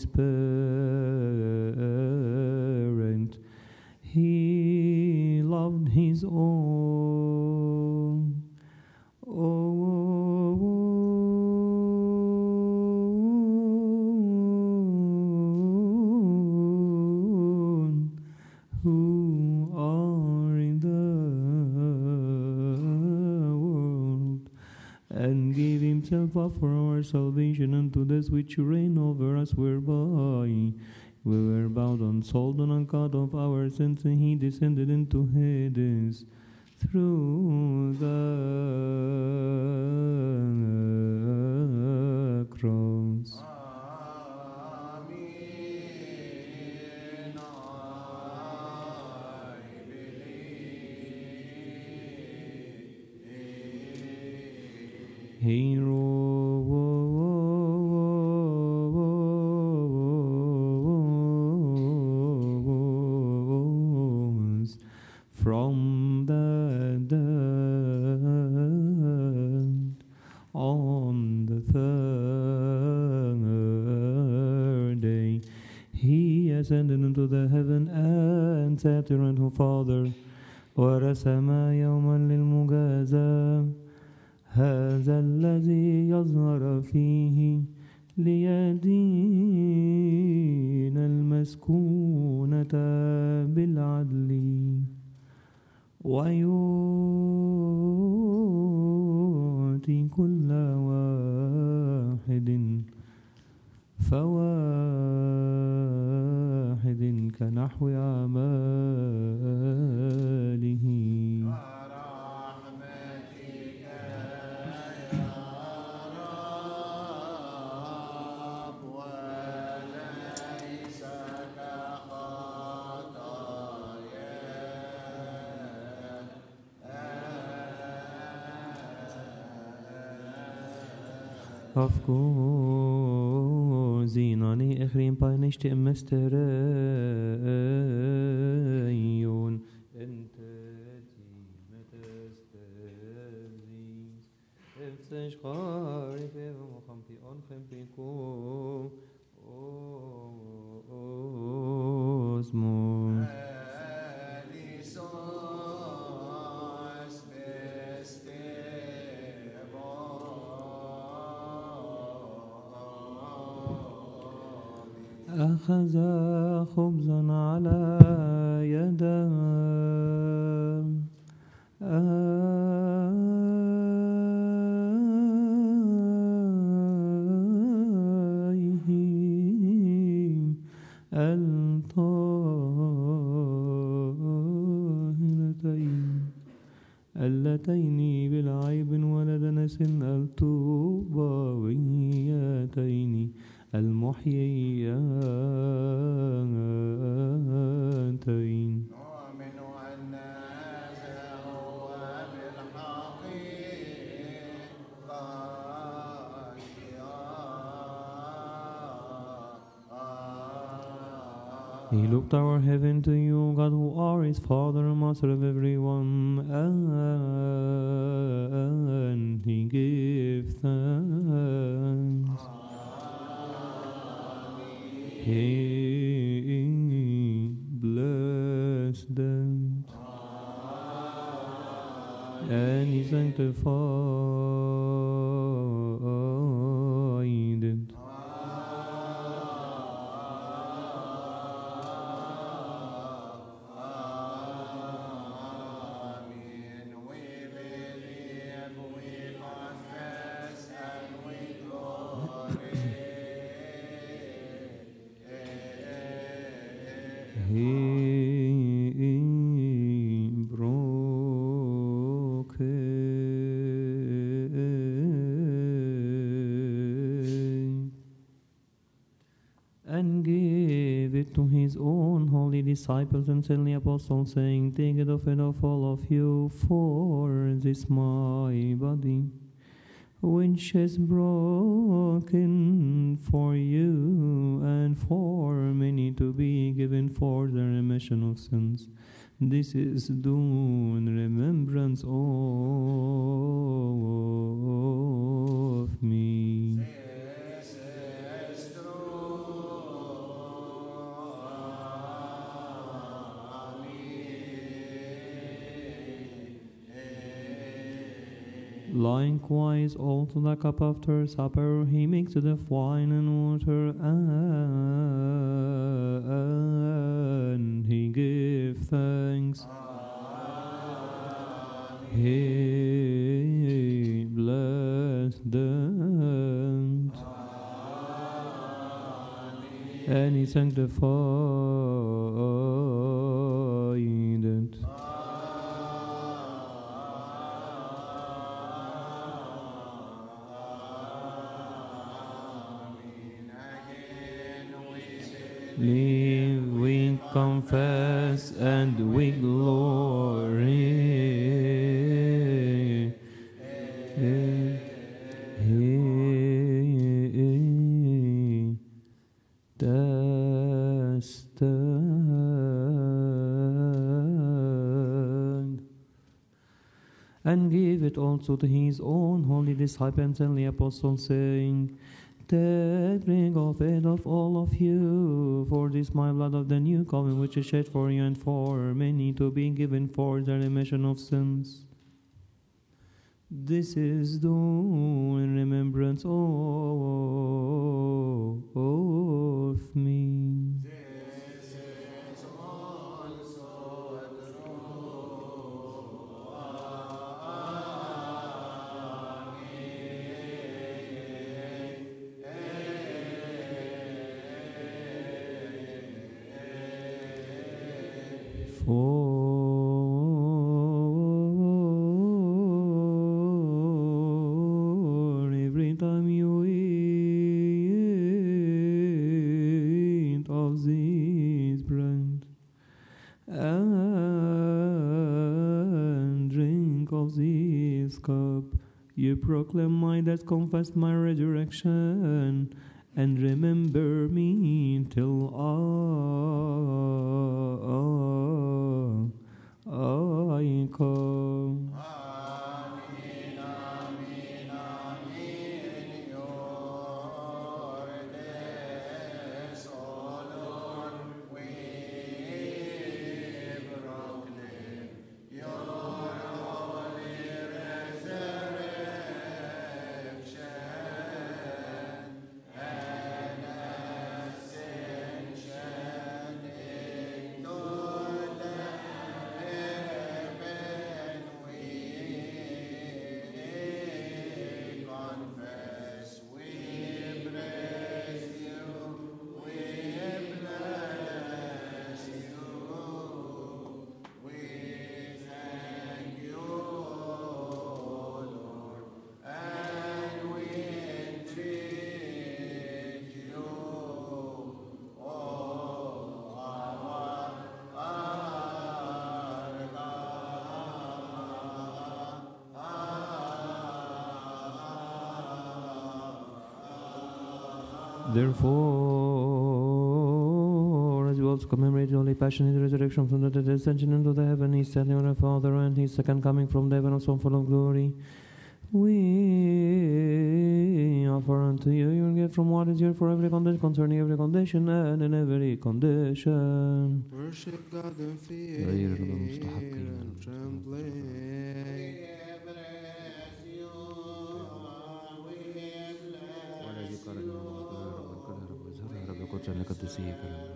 Spirit. He loved his own. Who are in the world, and gave himself up for our salvation unto this which reign over us, whereby we were bound and sold on account of our sins, and he descended into Hades through the cross. He rose from the dead on the third day. He ascended into the heaven and sat around her Father ورسم يوما للمجازاة. هذا الذي يظهر فيه ليدين المسكونة بالعدل ويؤتي كل واحد فواحد كنحو أعماله. Of course, zinani echrim peinigte im Mysterion. If sich chari feva mochampi onchem piku osmos. أخذ خبزا على يديه اللتين بالعيب ولدنس الطوباويتين المحييتين. نؤمن أن هذا هو بالحقيقة. He looked toward heaven to you, God, who are his Father and Master of everyone, and he gave thanks. He blessed them, and he sanctified it. He broke it and gave it to his own holy disciples and saintly apostles, saying, take it of all of you, for this my body, which is broken for you and for many to be given for the remission of sins. This is done in remembrance of me. Likewise, also the cup after supper, he mixed the wine and water, and he gave thanks. He blessed them, and he sanctified it. We confess and we glory and gave it also to his own holy disciples and the apostles, saying, Take, drink of it of all of you, for this my blood of the new covenant, which is shed for you and for many, to be given for the remission of sins. This is done in remembrance of me. For every time you eat of this bread and drink of this cup, you proclaim my death, confess my resurrection, and remember me till I come. Amen, amen, amen. Your death, O Lord, we proclaim. Your holy resurrection and ascension into the heaven we confess, we praise you, we bless you, we thank you, Lord, and we entreat you, O Therefore, as we also commemorate the Holy Passion, His resurrection from the dead, ascension into the heaven, His standing on the Father, and His second coming from the heaven of some full of glory, we offer unto you your gift from what is here for every condition, concerning every condition and in every condition. Worship God in fear غير المستحقين. and trembling. والذي قال لنا رب الكل رب الزهر رب القدس لقدسه كلام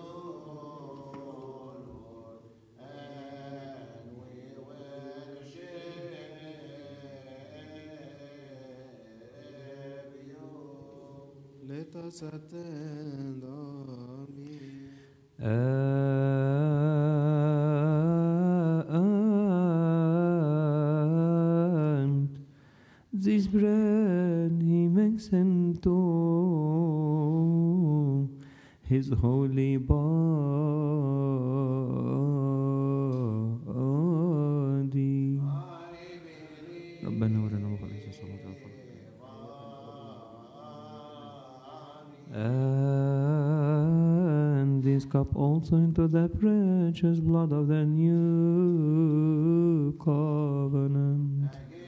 Let us attend. Amen. And this bread he makes into his holy body. ربنا ولنا مخلص الصلاة and this cup also into the precious blood of the new covenant,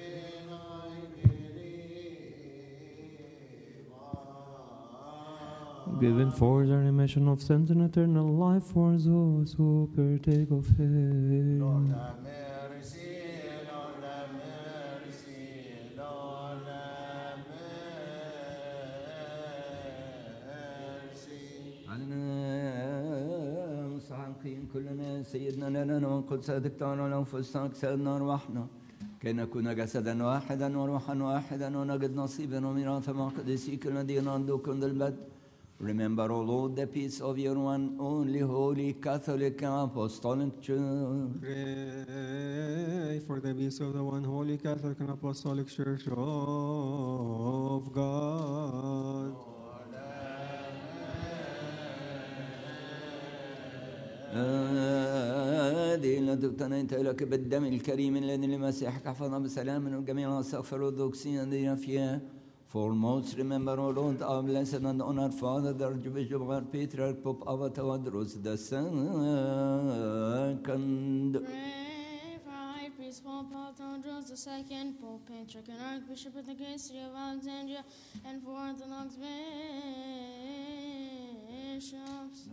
given for the remission of sins and eternal life for those who partake of it. Lord have mercy, Lord have mercy, Lord have mercy. علينا مستحقين كلنا سيدنا لنا وقدس دكتورنا لأنفسنا سيدنا أرواحنا كي نكون جسدا واحدا وروحا واحدا ونجد نصيبا وميراثا مع قديسيك الذين عندكم البدء. Remember, O Lord, the peace of your one only holy Catholic and Apostolic Church. Pray for the peace of the one holy Catholic and Apostolic Church of God. هذه التي ابتنيت لك بالدم الكريم الذي لمسيحك حفظنا بسلام وجميع الأساقفة الأرثوذكسيين الذين فيها. Foremost, remember, O Lord, our blessed and honored Father, the Archbishop, our Patriarch, Pope Abba Tawadros the second. Pray for Priest Paul Tondros II, Pope Patriarch and Archbishop of the great city of Alexandria, and for Orthodox bishops.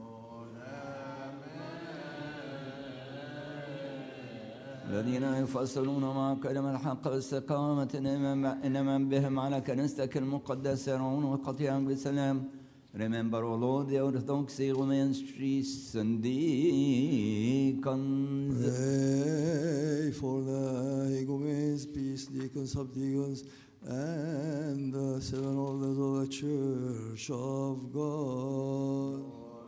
الذين يفصلون مع كلمة الحق والاستقامة إنما بهم على كنيستك المقدسة يرعون وقطيعا بسلام. Remember, O Lord, the Orthodoxy, Romans, priests, and deacons. Pray for the igumens, peace, deacons, subdeacons, and the seven orders of the Church of God.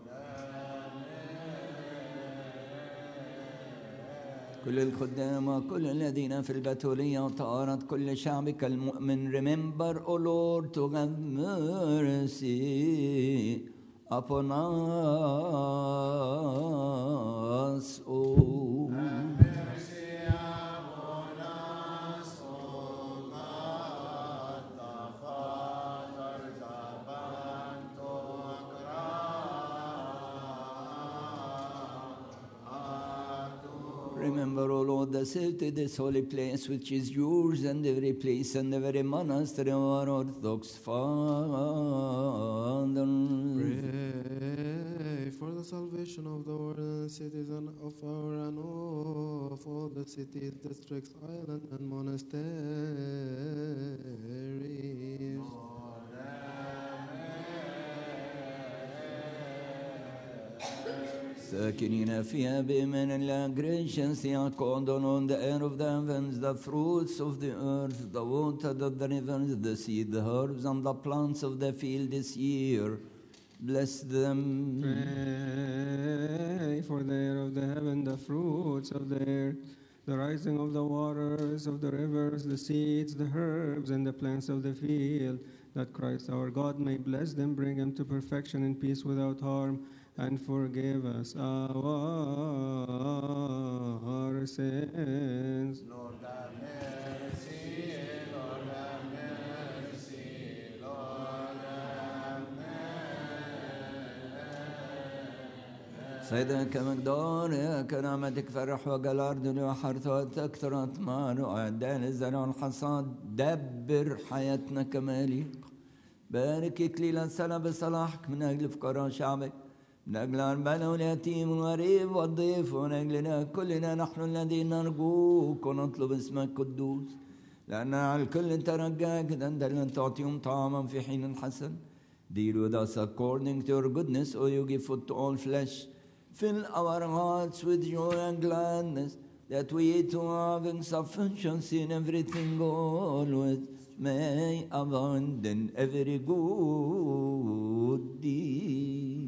كل الخدام وكل الذين في البتولية وطهارة كل شعبك المؤمن. Remember, O Lord, to have mercy upon us. Oh. Remember, O Lord, the safety of this holy place, which is yours, and every place and every monastery of our Orthodox fathers. Pray for the salvation of the world and the citizen of our and of all the cities, districts, islands, and monasteries. ساكنين فيها بإيمان الله. Gracious called on the air of the heavens, the fruits of the earth, the water of the rivers, the seed, the herbs, and the plants of the field this year. Bless them. Pray for the air of the heaven, the fruits of the air, the rising of the waters of the rivers, the seeds, the herbs, and the plants of the field, that Christ our God may bless them, bring them to perfection in peace without harm, and forgive us our sins. Lord have mercy, Lord have mercy, Lord have mercy. سيدك مقدار كرامتك فرح وقلار دنيا وحرثات أكثر أطمان وأعدان الزرع والحصاد. دبر حياتنا كما يليق. بارك إكليل السنة بصلاحك من أجل فقراء شعبك، من أجل أرملة واليتيم والغريب والضيف، ومن أجلنا كلنا نحن الذين نرجوك ونطلب اسمك القدوس، لأن على الكل ترجاك أنت لن تعطيهم طعاما في حين حسن. Deal with us according to your goodness, O you give food to all flesh. Fill our hearts with joy and gladness, that we to having sufficiency in everything always may abound in every good deed.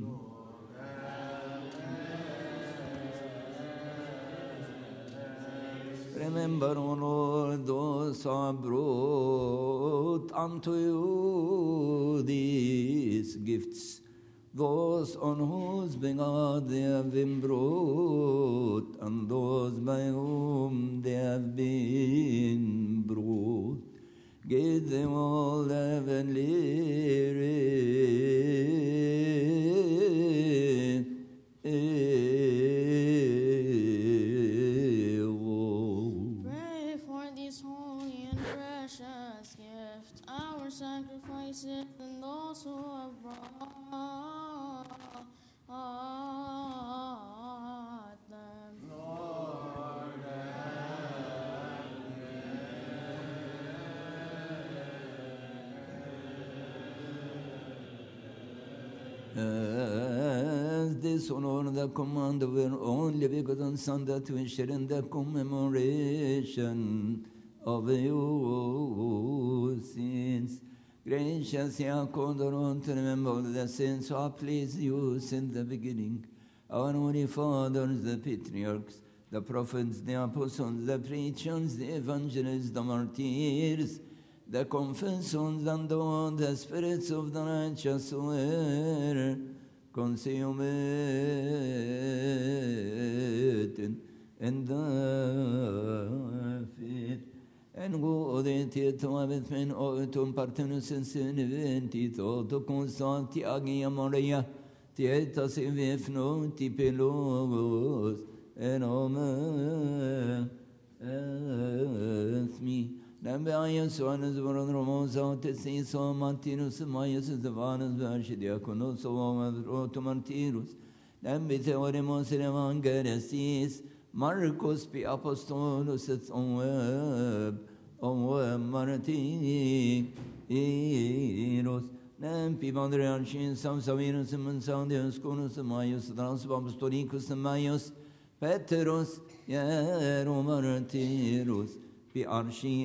Remember, O Lord, those who have brought unto you these gifts, those on whose behalf they have been brought, and those by whom they have been brought. Give them all the heavenly Pray for these holy and precious gifts, our sacrifices, and those who have brought them. Lord As this honor the command of your only begotten Son, that we share in the commemoration of your sins. Gracious Yaakov, to remember the sins who have pleased you since the beginning. Our holy fathers, the patriarchs, the prophets, the apostles, the preachers, the evangelists, the martyrs, the confessors, and all the spirits of the righteous were consumed in the faith. And go the theatre with men or to partenus and sin eventi to constanti agia moria, tietas if no tipelogos and بأيس ونزبرون رموزا وتسيسا ومانتينوس مايس زفانس بأرشدياكونوس ومذروت مانتيروس نم بثوريموس لمان غرسيس ماركوس بي أبوستولوس أواب مارتيروس نم بي بادريارشين سامساوينوس من سانديوس كونوس مايوس درانس بابستوليكوس مايوس بطرس يارو مارتيروس بأرشي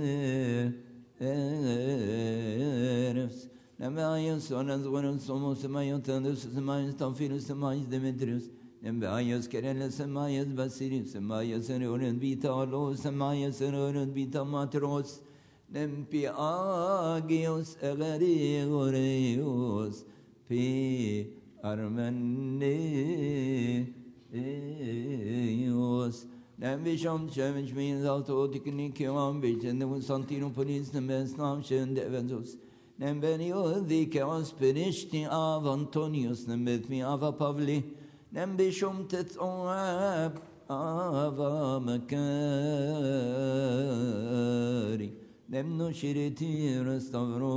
إرفس نمايوس ونزغرس وموس مايوس تندوس سمايوس تنفيروس سمايوس ديمتريوس نمايوس كريل سمايوس باسيريوس سمايوس ريورن بيتا لوس سمايوس ريورن بيتا ماتروس نمبي آجيوس أغريغوريوس بي أرمنيوس نبي شام شامش مين زالتو تكني كيوان بيجند وسانتينو بوليس نمس نام شند إفنزوس نبنيو ذي كيوس بريشتي آف أنطونيوس نبثمي آفا بافلي نبي شام تتعواب آفا مكاري نمنو شريتي رستغرو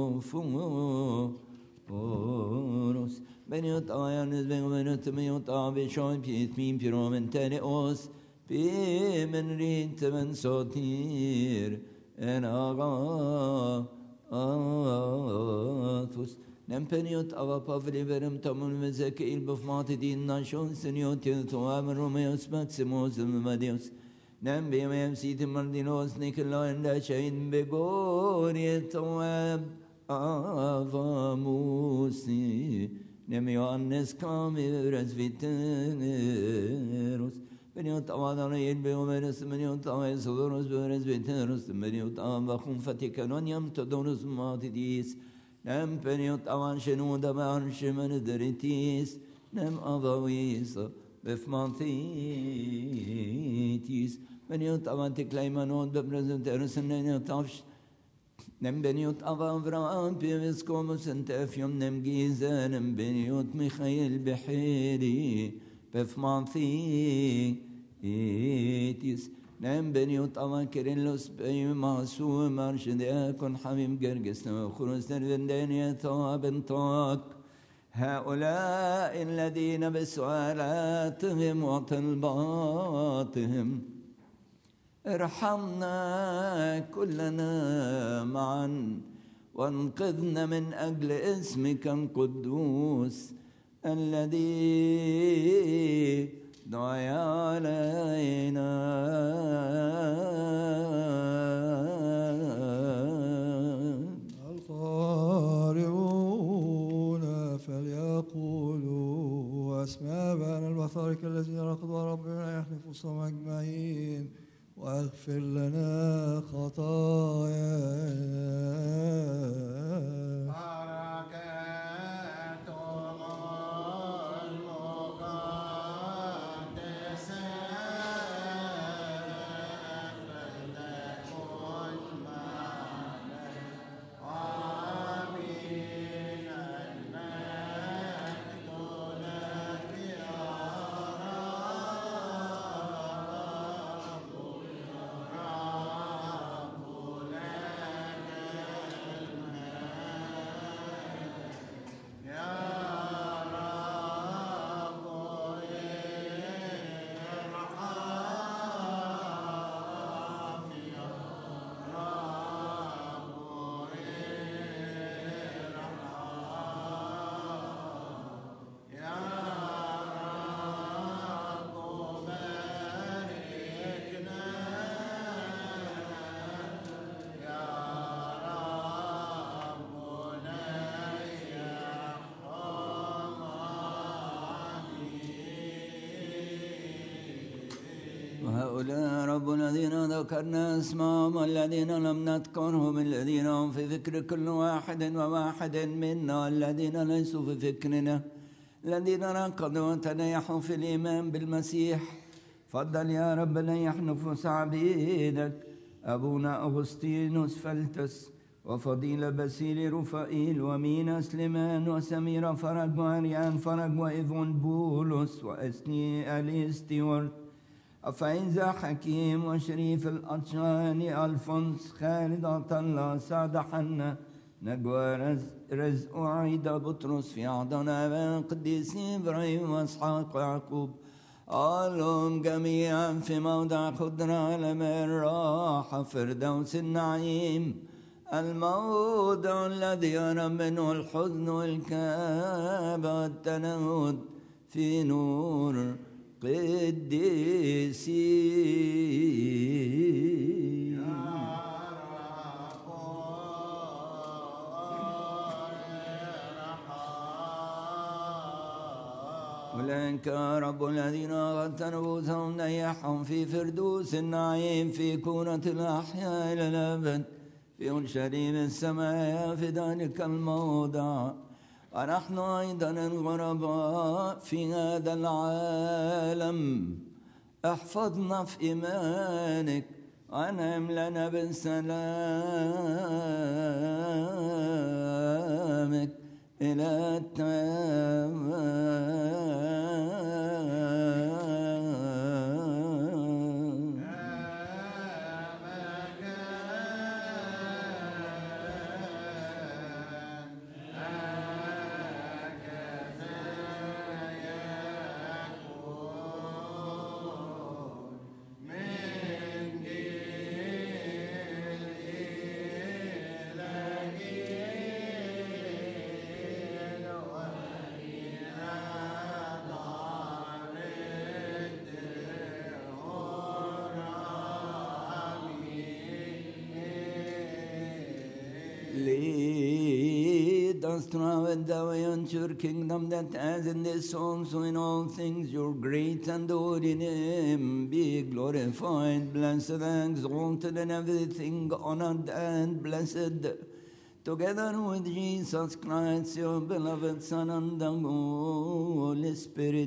فوروس بنيوت آيان نزبين وبنيوت ميوت آبي شوي بيت مين بيرومن تانيوس بي من ريت من صوتير ان آغاثوس نمبنيوت أبا بافلي برم تمون مزكي البفمات دين ناشون سنيوت يلتوام روميوس ماكسيموس المديوس نم بيميم سيت مردينوس نيكلا اندا شاين بيغور يتواب آفاموسي نم يوانس كامي رزفيتروس بنيوت أوادانا يلبيوميرس بنيوت أوائي صدورس برزفيتروس بنيوت أوان بخون فتيكنون يمتدونس ماتديس نم بنيوت أوان شنودا بارش من دريتيس نم أباويسا بفمانثيتيس بنيوت أوان تكلايمانون ببرزنترس نيوتافش نم بنيوت أوان فران بيفسكوموس انتفيوم نم جيزا نم بنيوت ميخايل بحيري بفمانثيتيس نم بنيوت أوان كيرلوس بي معصوم مرشدياكون حميم جرجس نمخروس نرفندينيا بنطاك هؤلاء الذين بسؤالاتهم وطلباتهم ارحمنا كلنا معا وانقذنا من أجل اسمك القدوس الذي دعي علينا القارئون فليقولوا أسماء بان البطارك الذين رقدوا ربنا يحلف صم أجمعين واغفر لنا خطايانا وهؤلاء ربنا الذين ذكرنا اسمهم والذين لم نذكرهم الذين هم في فكر كل واحد وواحد منا والذين ليسوا في فكرنا الذين رقدوا وتنيحوا في الإيمان بالمسيح فضل يا رب نيح نفوس عبيدك أبونا أغسطينوس فلتس وفضيلة باسيل رفائيل ومينا سليمان وسميرة فرج وأريان فرج وإيفون بولس وأسني ألي ستيوارت أفايزا حكيم وشريف الأطشاني ألفونس خالد عطلة سعد حنا نجوى رزق عيدة بطرس في عضنا قديسين إبراهيم وإسحاق ويعقوب قالهم جميعا في موضع خضرة على الراحة فردوس النعيم الموضع الذي يرى منه الحزن والكآبة والتنهد في نور قديسين أولئك رب الذين أغث نفوسهم نيحهم في فردوس النعيم في كونة الأحياء إلى الأبد في أورشليم السماء في ذلك الموضع ونحن أيضا الغرباء في هذا العالم احفظنا في إيمانك وأنعم لنا بسلامك إلى Lead us through the way unto your kingdom, that as in this song, so in all things your great and holy name be glorified, blessed and exalted in everything, honored and blessed, together with Jesus Christ, your beloved Son, and the Holy Spirit.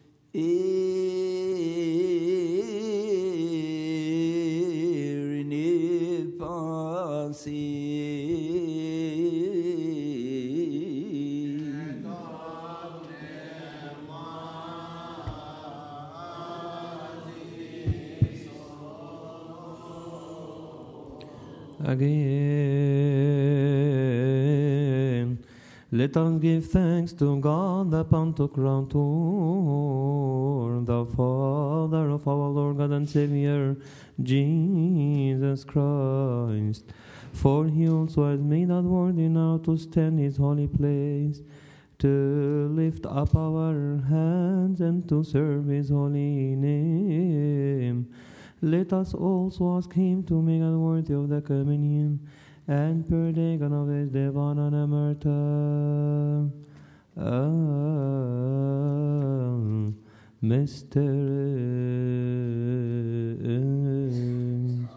Again, let us give thanks to God, the Pantocrator, the Father of our Lord God and Savior, Jesus Christ. For he also has made us worthy now to stand in his holy place, to lift up our hands and to serve his holy name. Let us also ask him to make us worthy of the communion and partake of his divine and mysteries.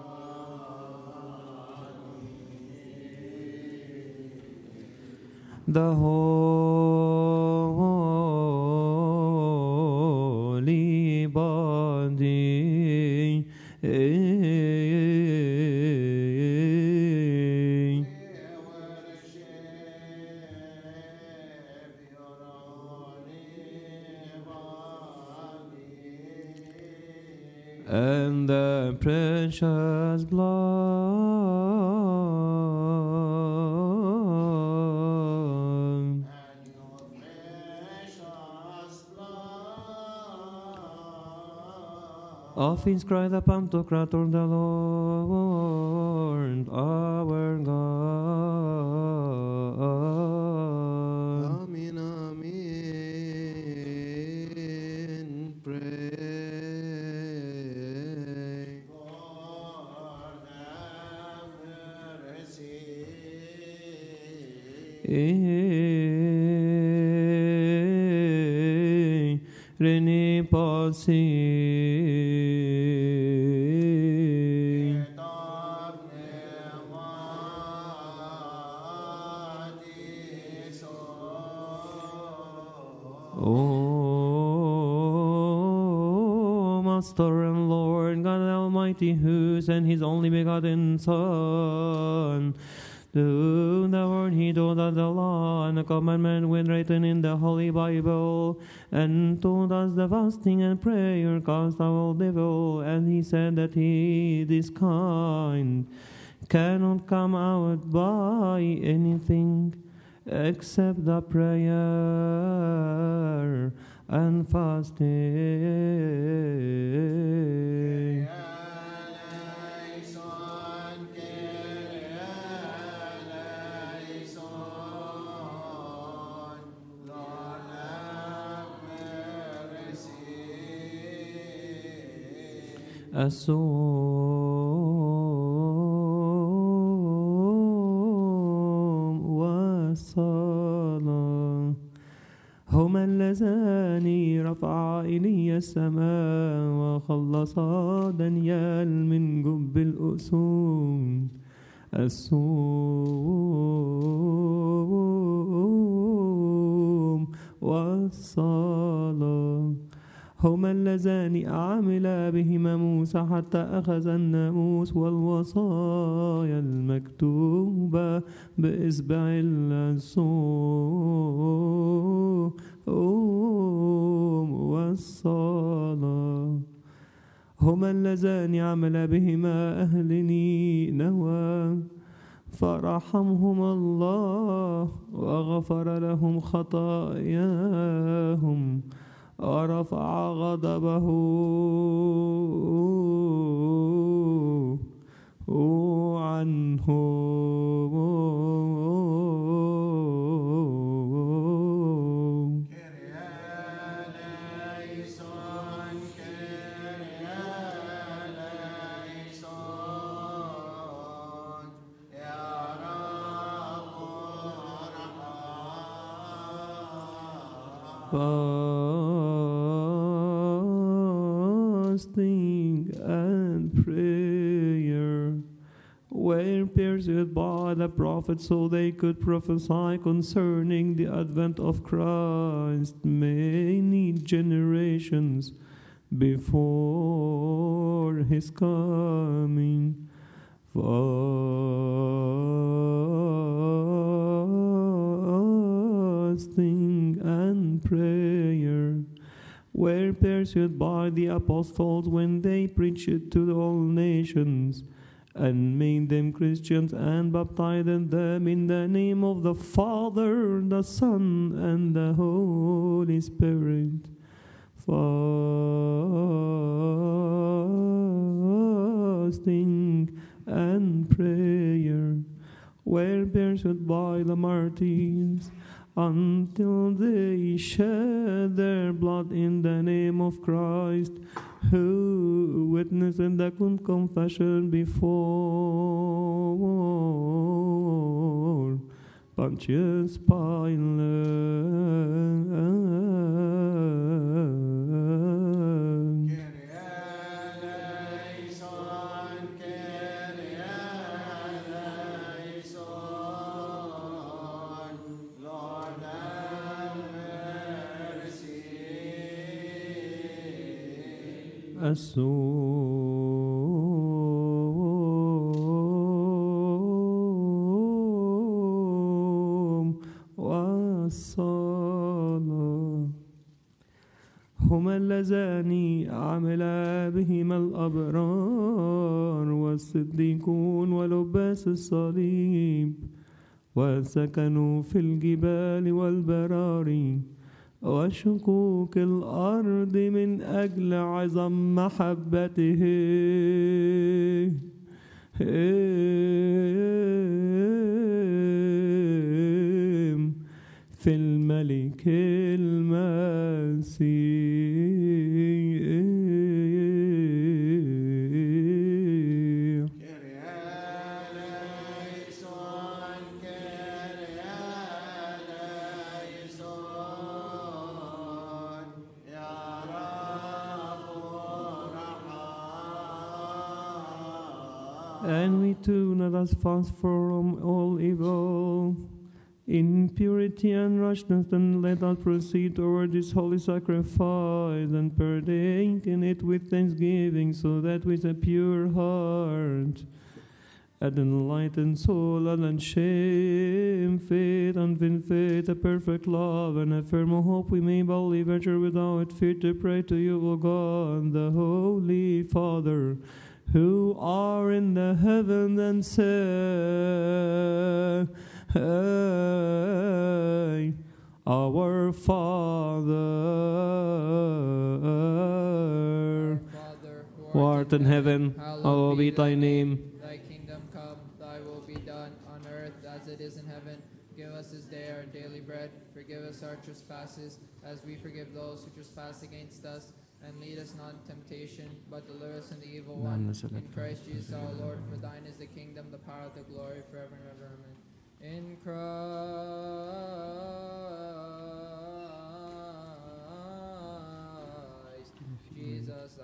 The holy body and the precious blood of his Christ the Pantocrator, the Lord our God. Amen, amen. Pray. Reni Pasi. O Master and Lord God Almighty, who sent his only begotten Son Do the word he told us the law and the commandment when written in the Holy Bible, and told us the fasting and prayer cast out devil, and he said that he, this kind, cannot come out by anything except the prayer and fasting. الصوم والصلاة هما اللذان رفعا إلي السماء وخلصا دانيال من جب الأسود. الصوم والصلاة هما اللذان عمل بهما موسى حتى أخذ الناموس والوصايا المكتوبة بإصبع الصوم والصلاة هما اللذان عمل بهما أهل نينوى فرحمهما الله وغفر لهم خطاياهم ورفع غضبه عنهم. Fasting and prayer were pursued by the prophets so they could prophesy concerning the advent of Christ many generations before his coming. Fasting and prayer were pursued by the apostles when they preached it to all nations and made them Christians and baptized them in the name of the Father, the Son, and the Holy Spirit. Fasting and prayer were pursued by the martyrs until they shed their blood in the name of Christ, who witnessed the confession before Pontius Pilate. الصوم والصلاة هما اللذان عمل بهما الأبرار والصديقون ولباس الصليب وسكنوا في الجبال والبراري وشقوق الأرض من أجل عظم محبته في الملك المسيح. And we too let us fast from all evil, in purity and righteousness, and let us proceed toward this holy sacrifice and partake in it with thanksgiving, so that with a pure heart and enlighten soul and shame, faith and in faith a perfect love and a firm hope we may boldly venture without fear to pray to you, O God, the Holy Father, who are in the heaven and say, Our Father, who art in heaven, hallowed be thy name. Thy kingdom come, thy will be done on earth as it is in heaven. Give us this day our daily bread. Forgive us our trespasses, as we forgive those who trespass against us. And lead us not into temptation, but deliver us from the evil one. In Christ Jesus our Lord, for thine is the kingdom, the power, the glory, forever and ever. Amen. In Christ Jesus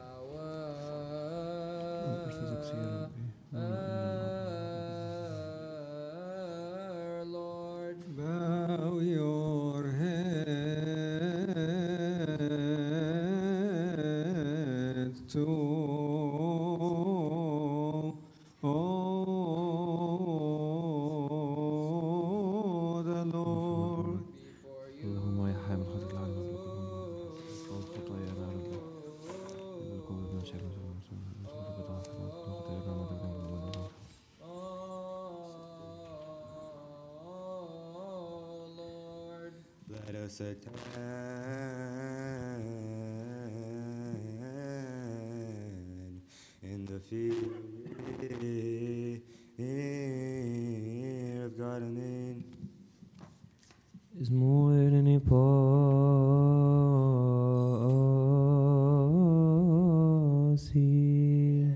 our Lord. Bow your heads to the Lord. Before you, اللهم يا حامل خطية العالم خطايا oh Lord. Let us attend in the fear of God. Amen. is more than a posse.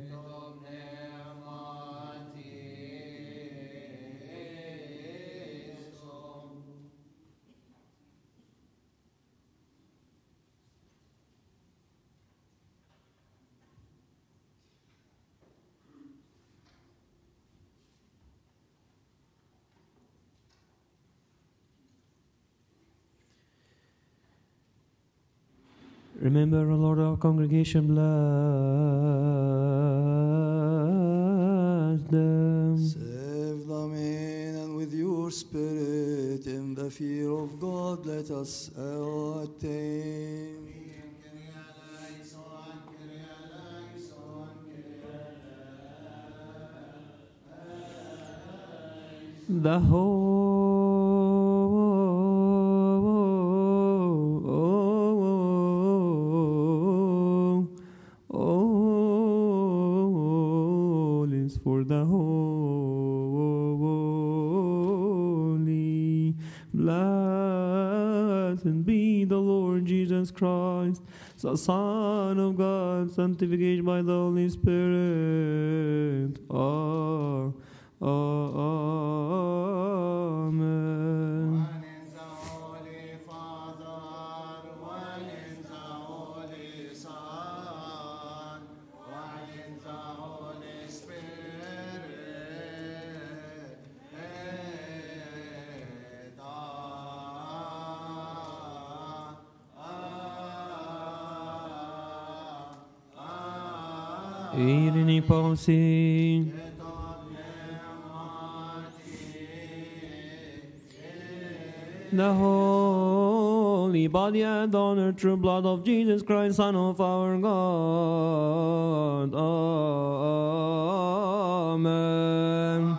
Remember, O Lord, our congregation, bless them. Save them in and with your spirit in the fear of God let us attain. The whole is for the holy. Blessed be the Lord Jesus Christ, the Son of God, sanctified by the Holy Spirit. Amen. One is the Holy Father, one is the Holy Son, one is the Holy Spirit. Irini Pausi. The holy body and honor, true blood of Jesus Christ, Son of our God. Amen.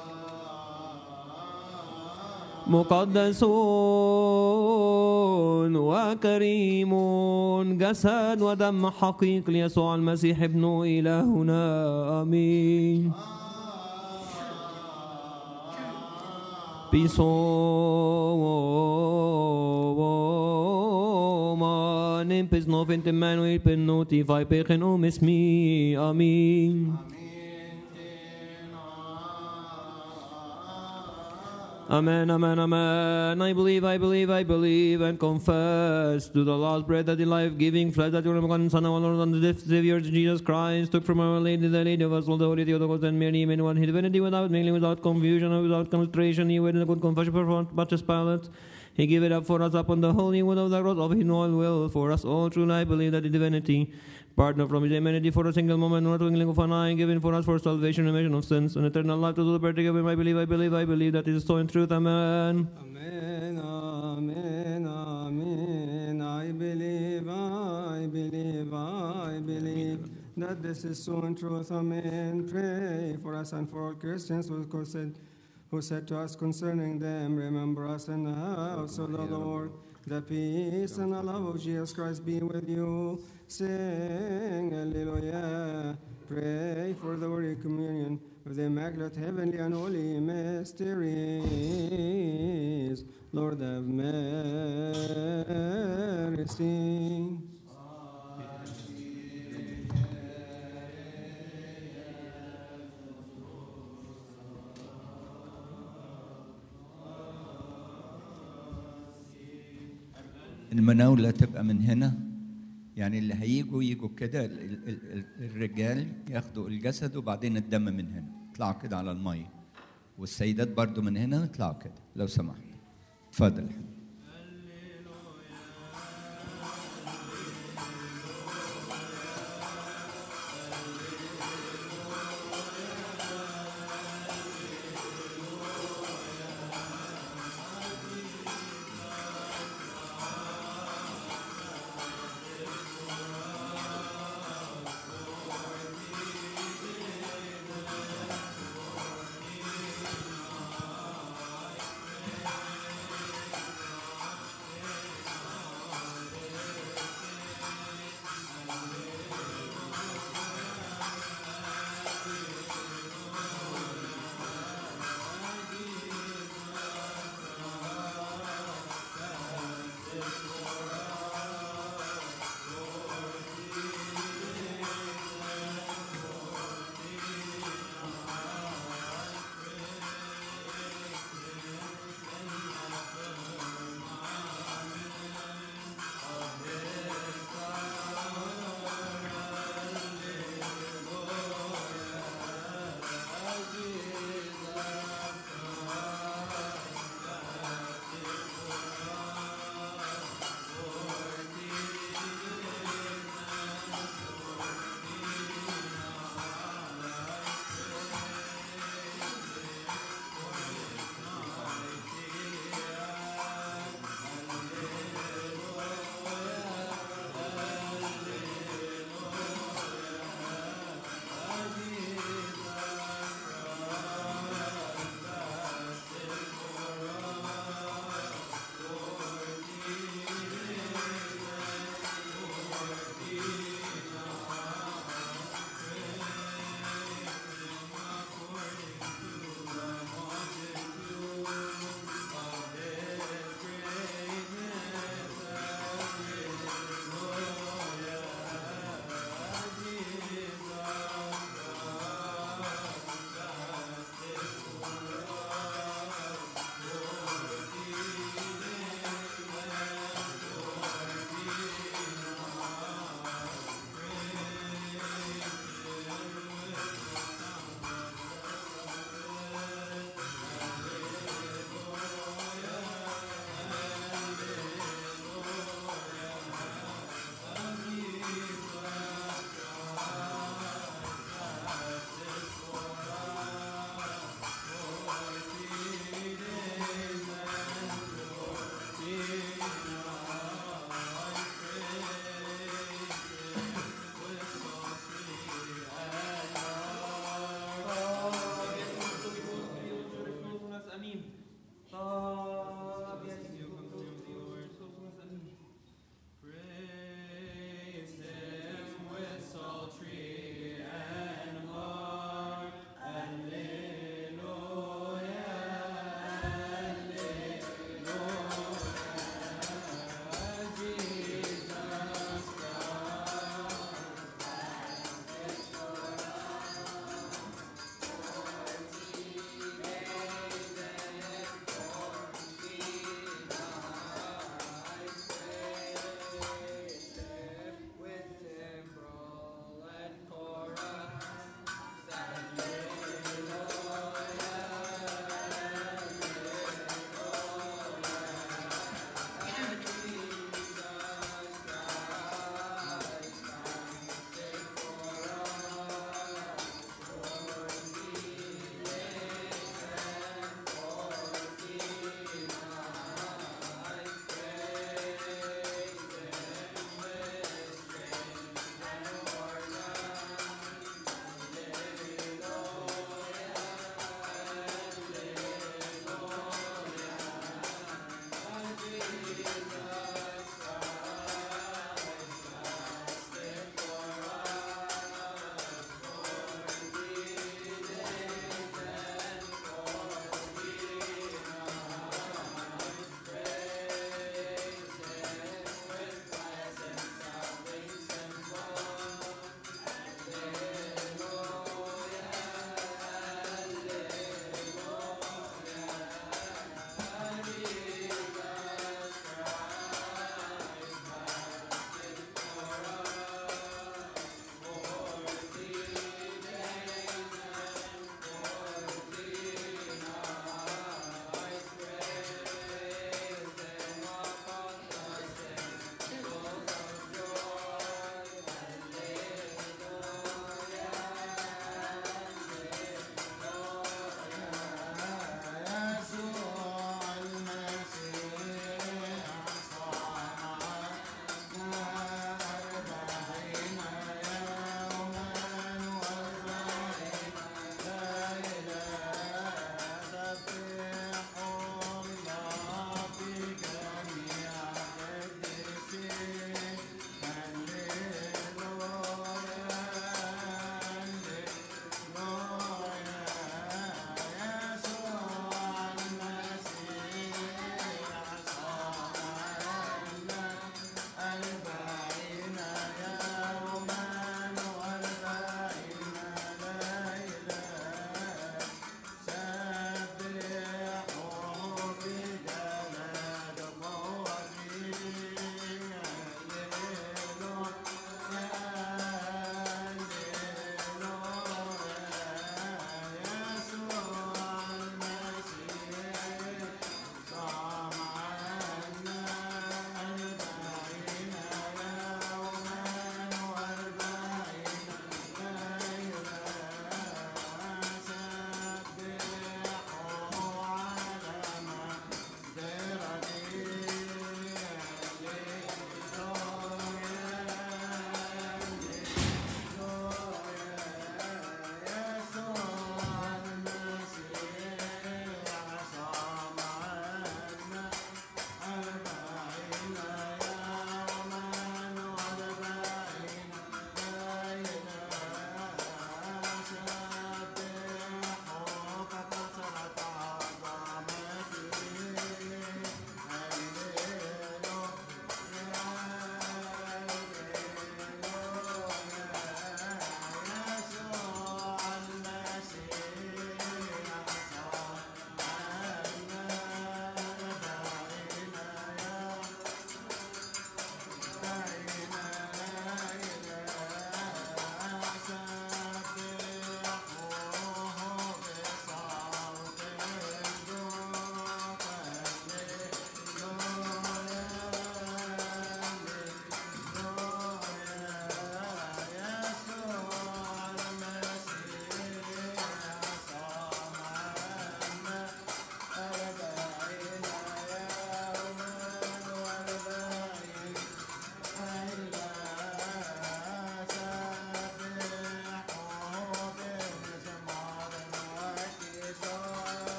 مقدسون وكريمون جسد ودم حقيقي ليسوع المسيح ابن إلهنا آمين. Pisoma nempes novent Emmanuel penoti vai pechen esmi. Amen. Amen, amen, amen. I believe, and confess to the last breath that the life-giving flesh that your begotten Son, our Lord and the Savior Jesus Christ, took from our Lady, the Lady of us, all the Holy Theotokos and Mary, in one divinity without mingling, without confusion, and without constration. He waited a good confession for Pontius Pilate. He gave it up for us upon the holy wood of the cross of his own will. For us all truly I believe that the divinity pardon from his humanity for a single moment, not twinkling of an eye, given for us for salvation, remission of sins, and eternal life to the partaker of him. I believe that is so in truth. Amen. Amen, amen, amen. I believe that this is so in truth. Amen. Pray for us and for all Christians who said to us concerning them, remember us in the house of the Lord. The peace and the love of Jesus Christ be with you. Sing Hallelujah. Pray for the Holy Communion of the Immaculate Heavenly and Holy Mysteries. Lord have mercy. المناولة تبقى من هنا، يعني اللي يجوا كده الرجال ياخدوا الجسد وبعدين الدم من هنا يطلعوا كده على المية، والسيدات برضو من هنا يطلعوا كده لو سمحت. اتفضل.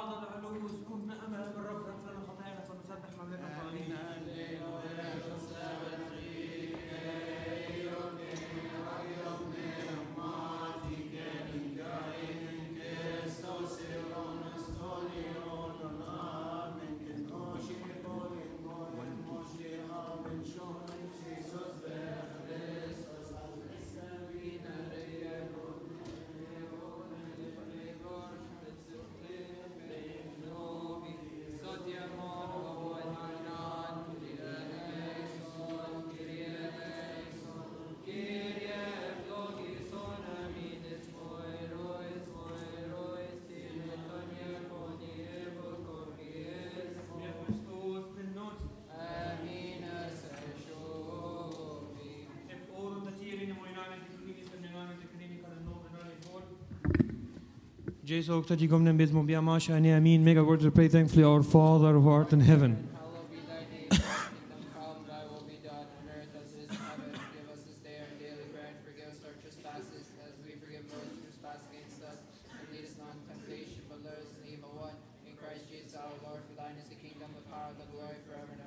بعض العلوز كنا أمل بالرب اغفر لنا خطايانا فنسبح مملكة القائلين Jesus, that you come and be more biamasha and amin. Make a word to pray thankfully, our Father who art in heaven. Hallowed be thy name, thy kingdom come, thy will be done on earth as it is in heaven. Give us this day our daily bread, forgive us our trespasses, as we forgive those who trespass against us. And lead us not into temptation, but let us from the evil one. In Christ Jesus our Lord, for thine is the kingdom, the power, and the glory forever and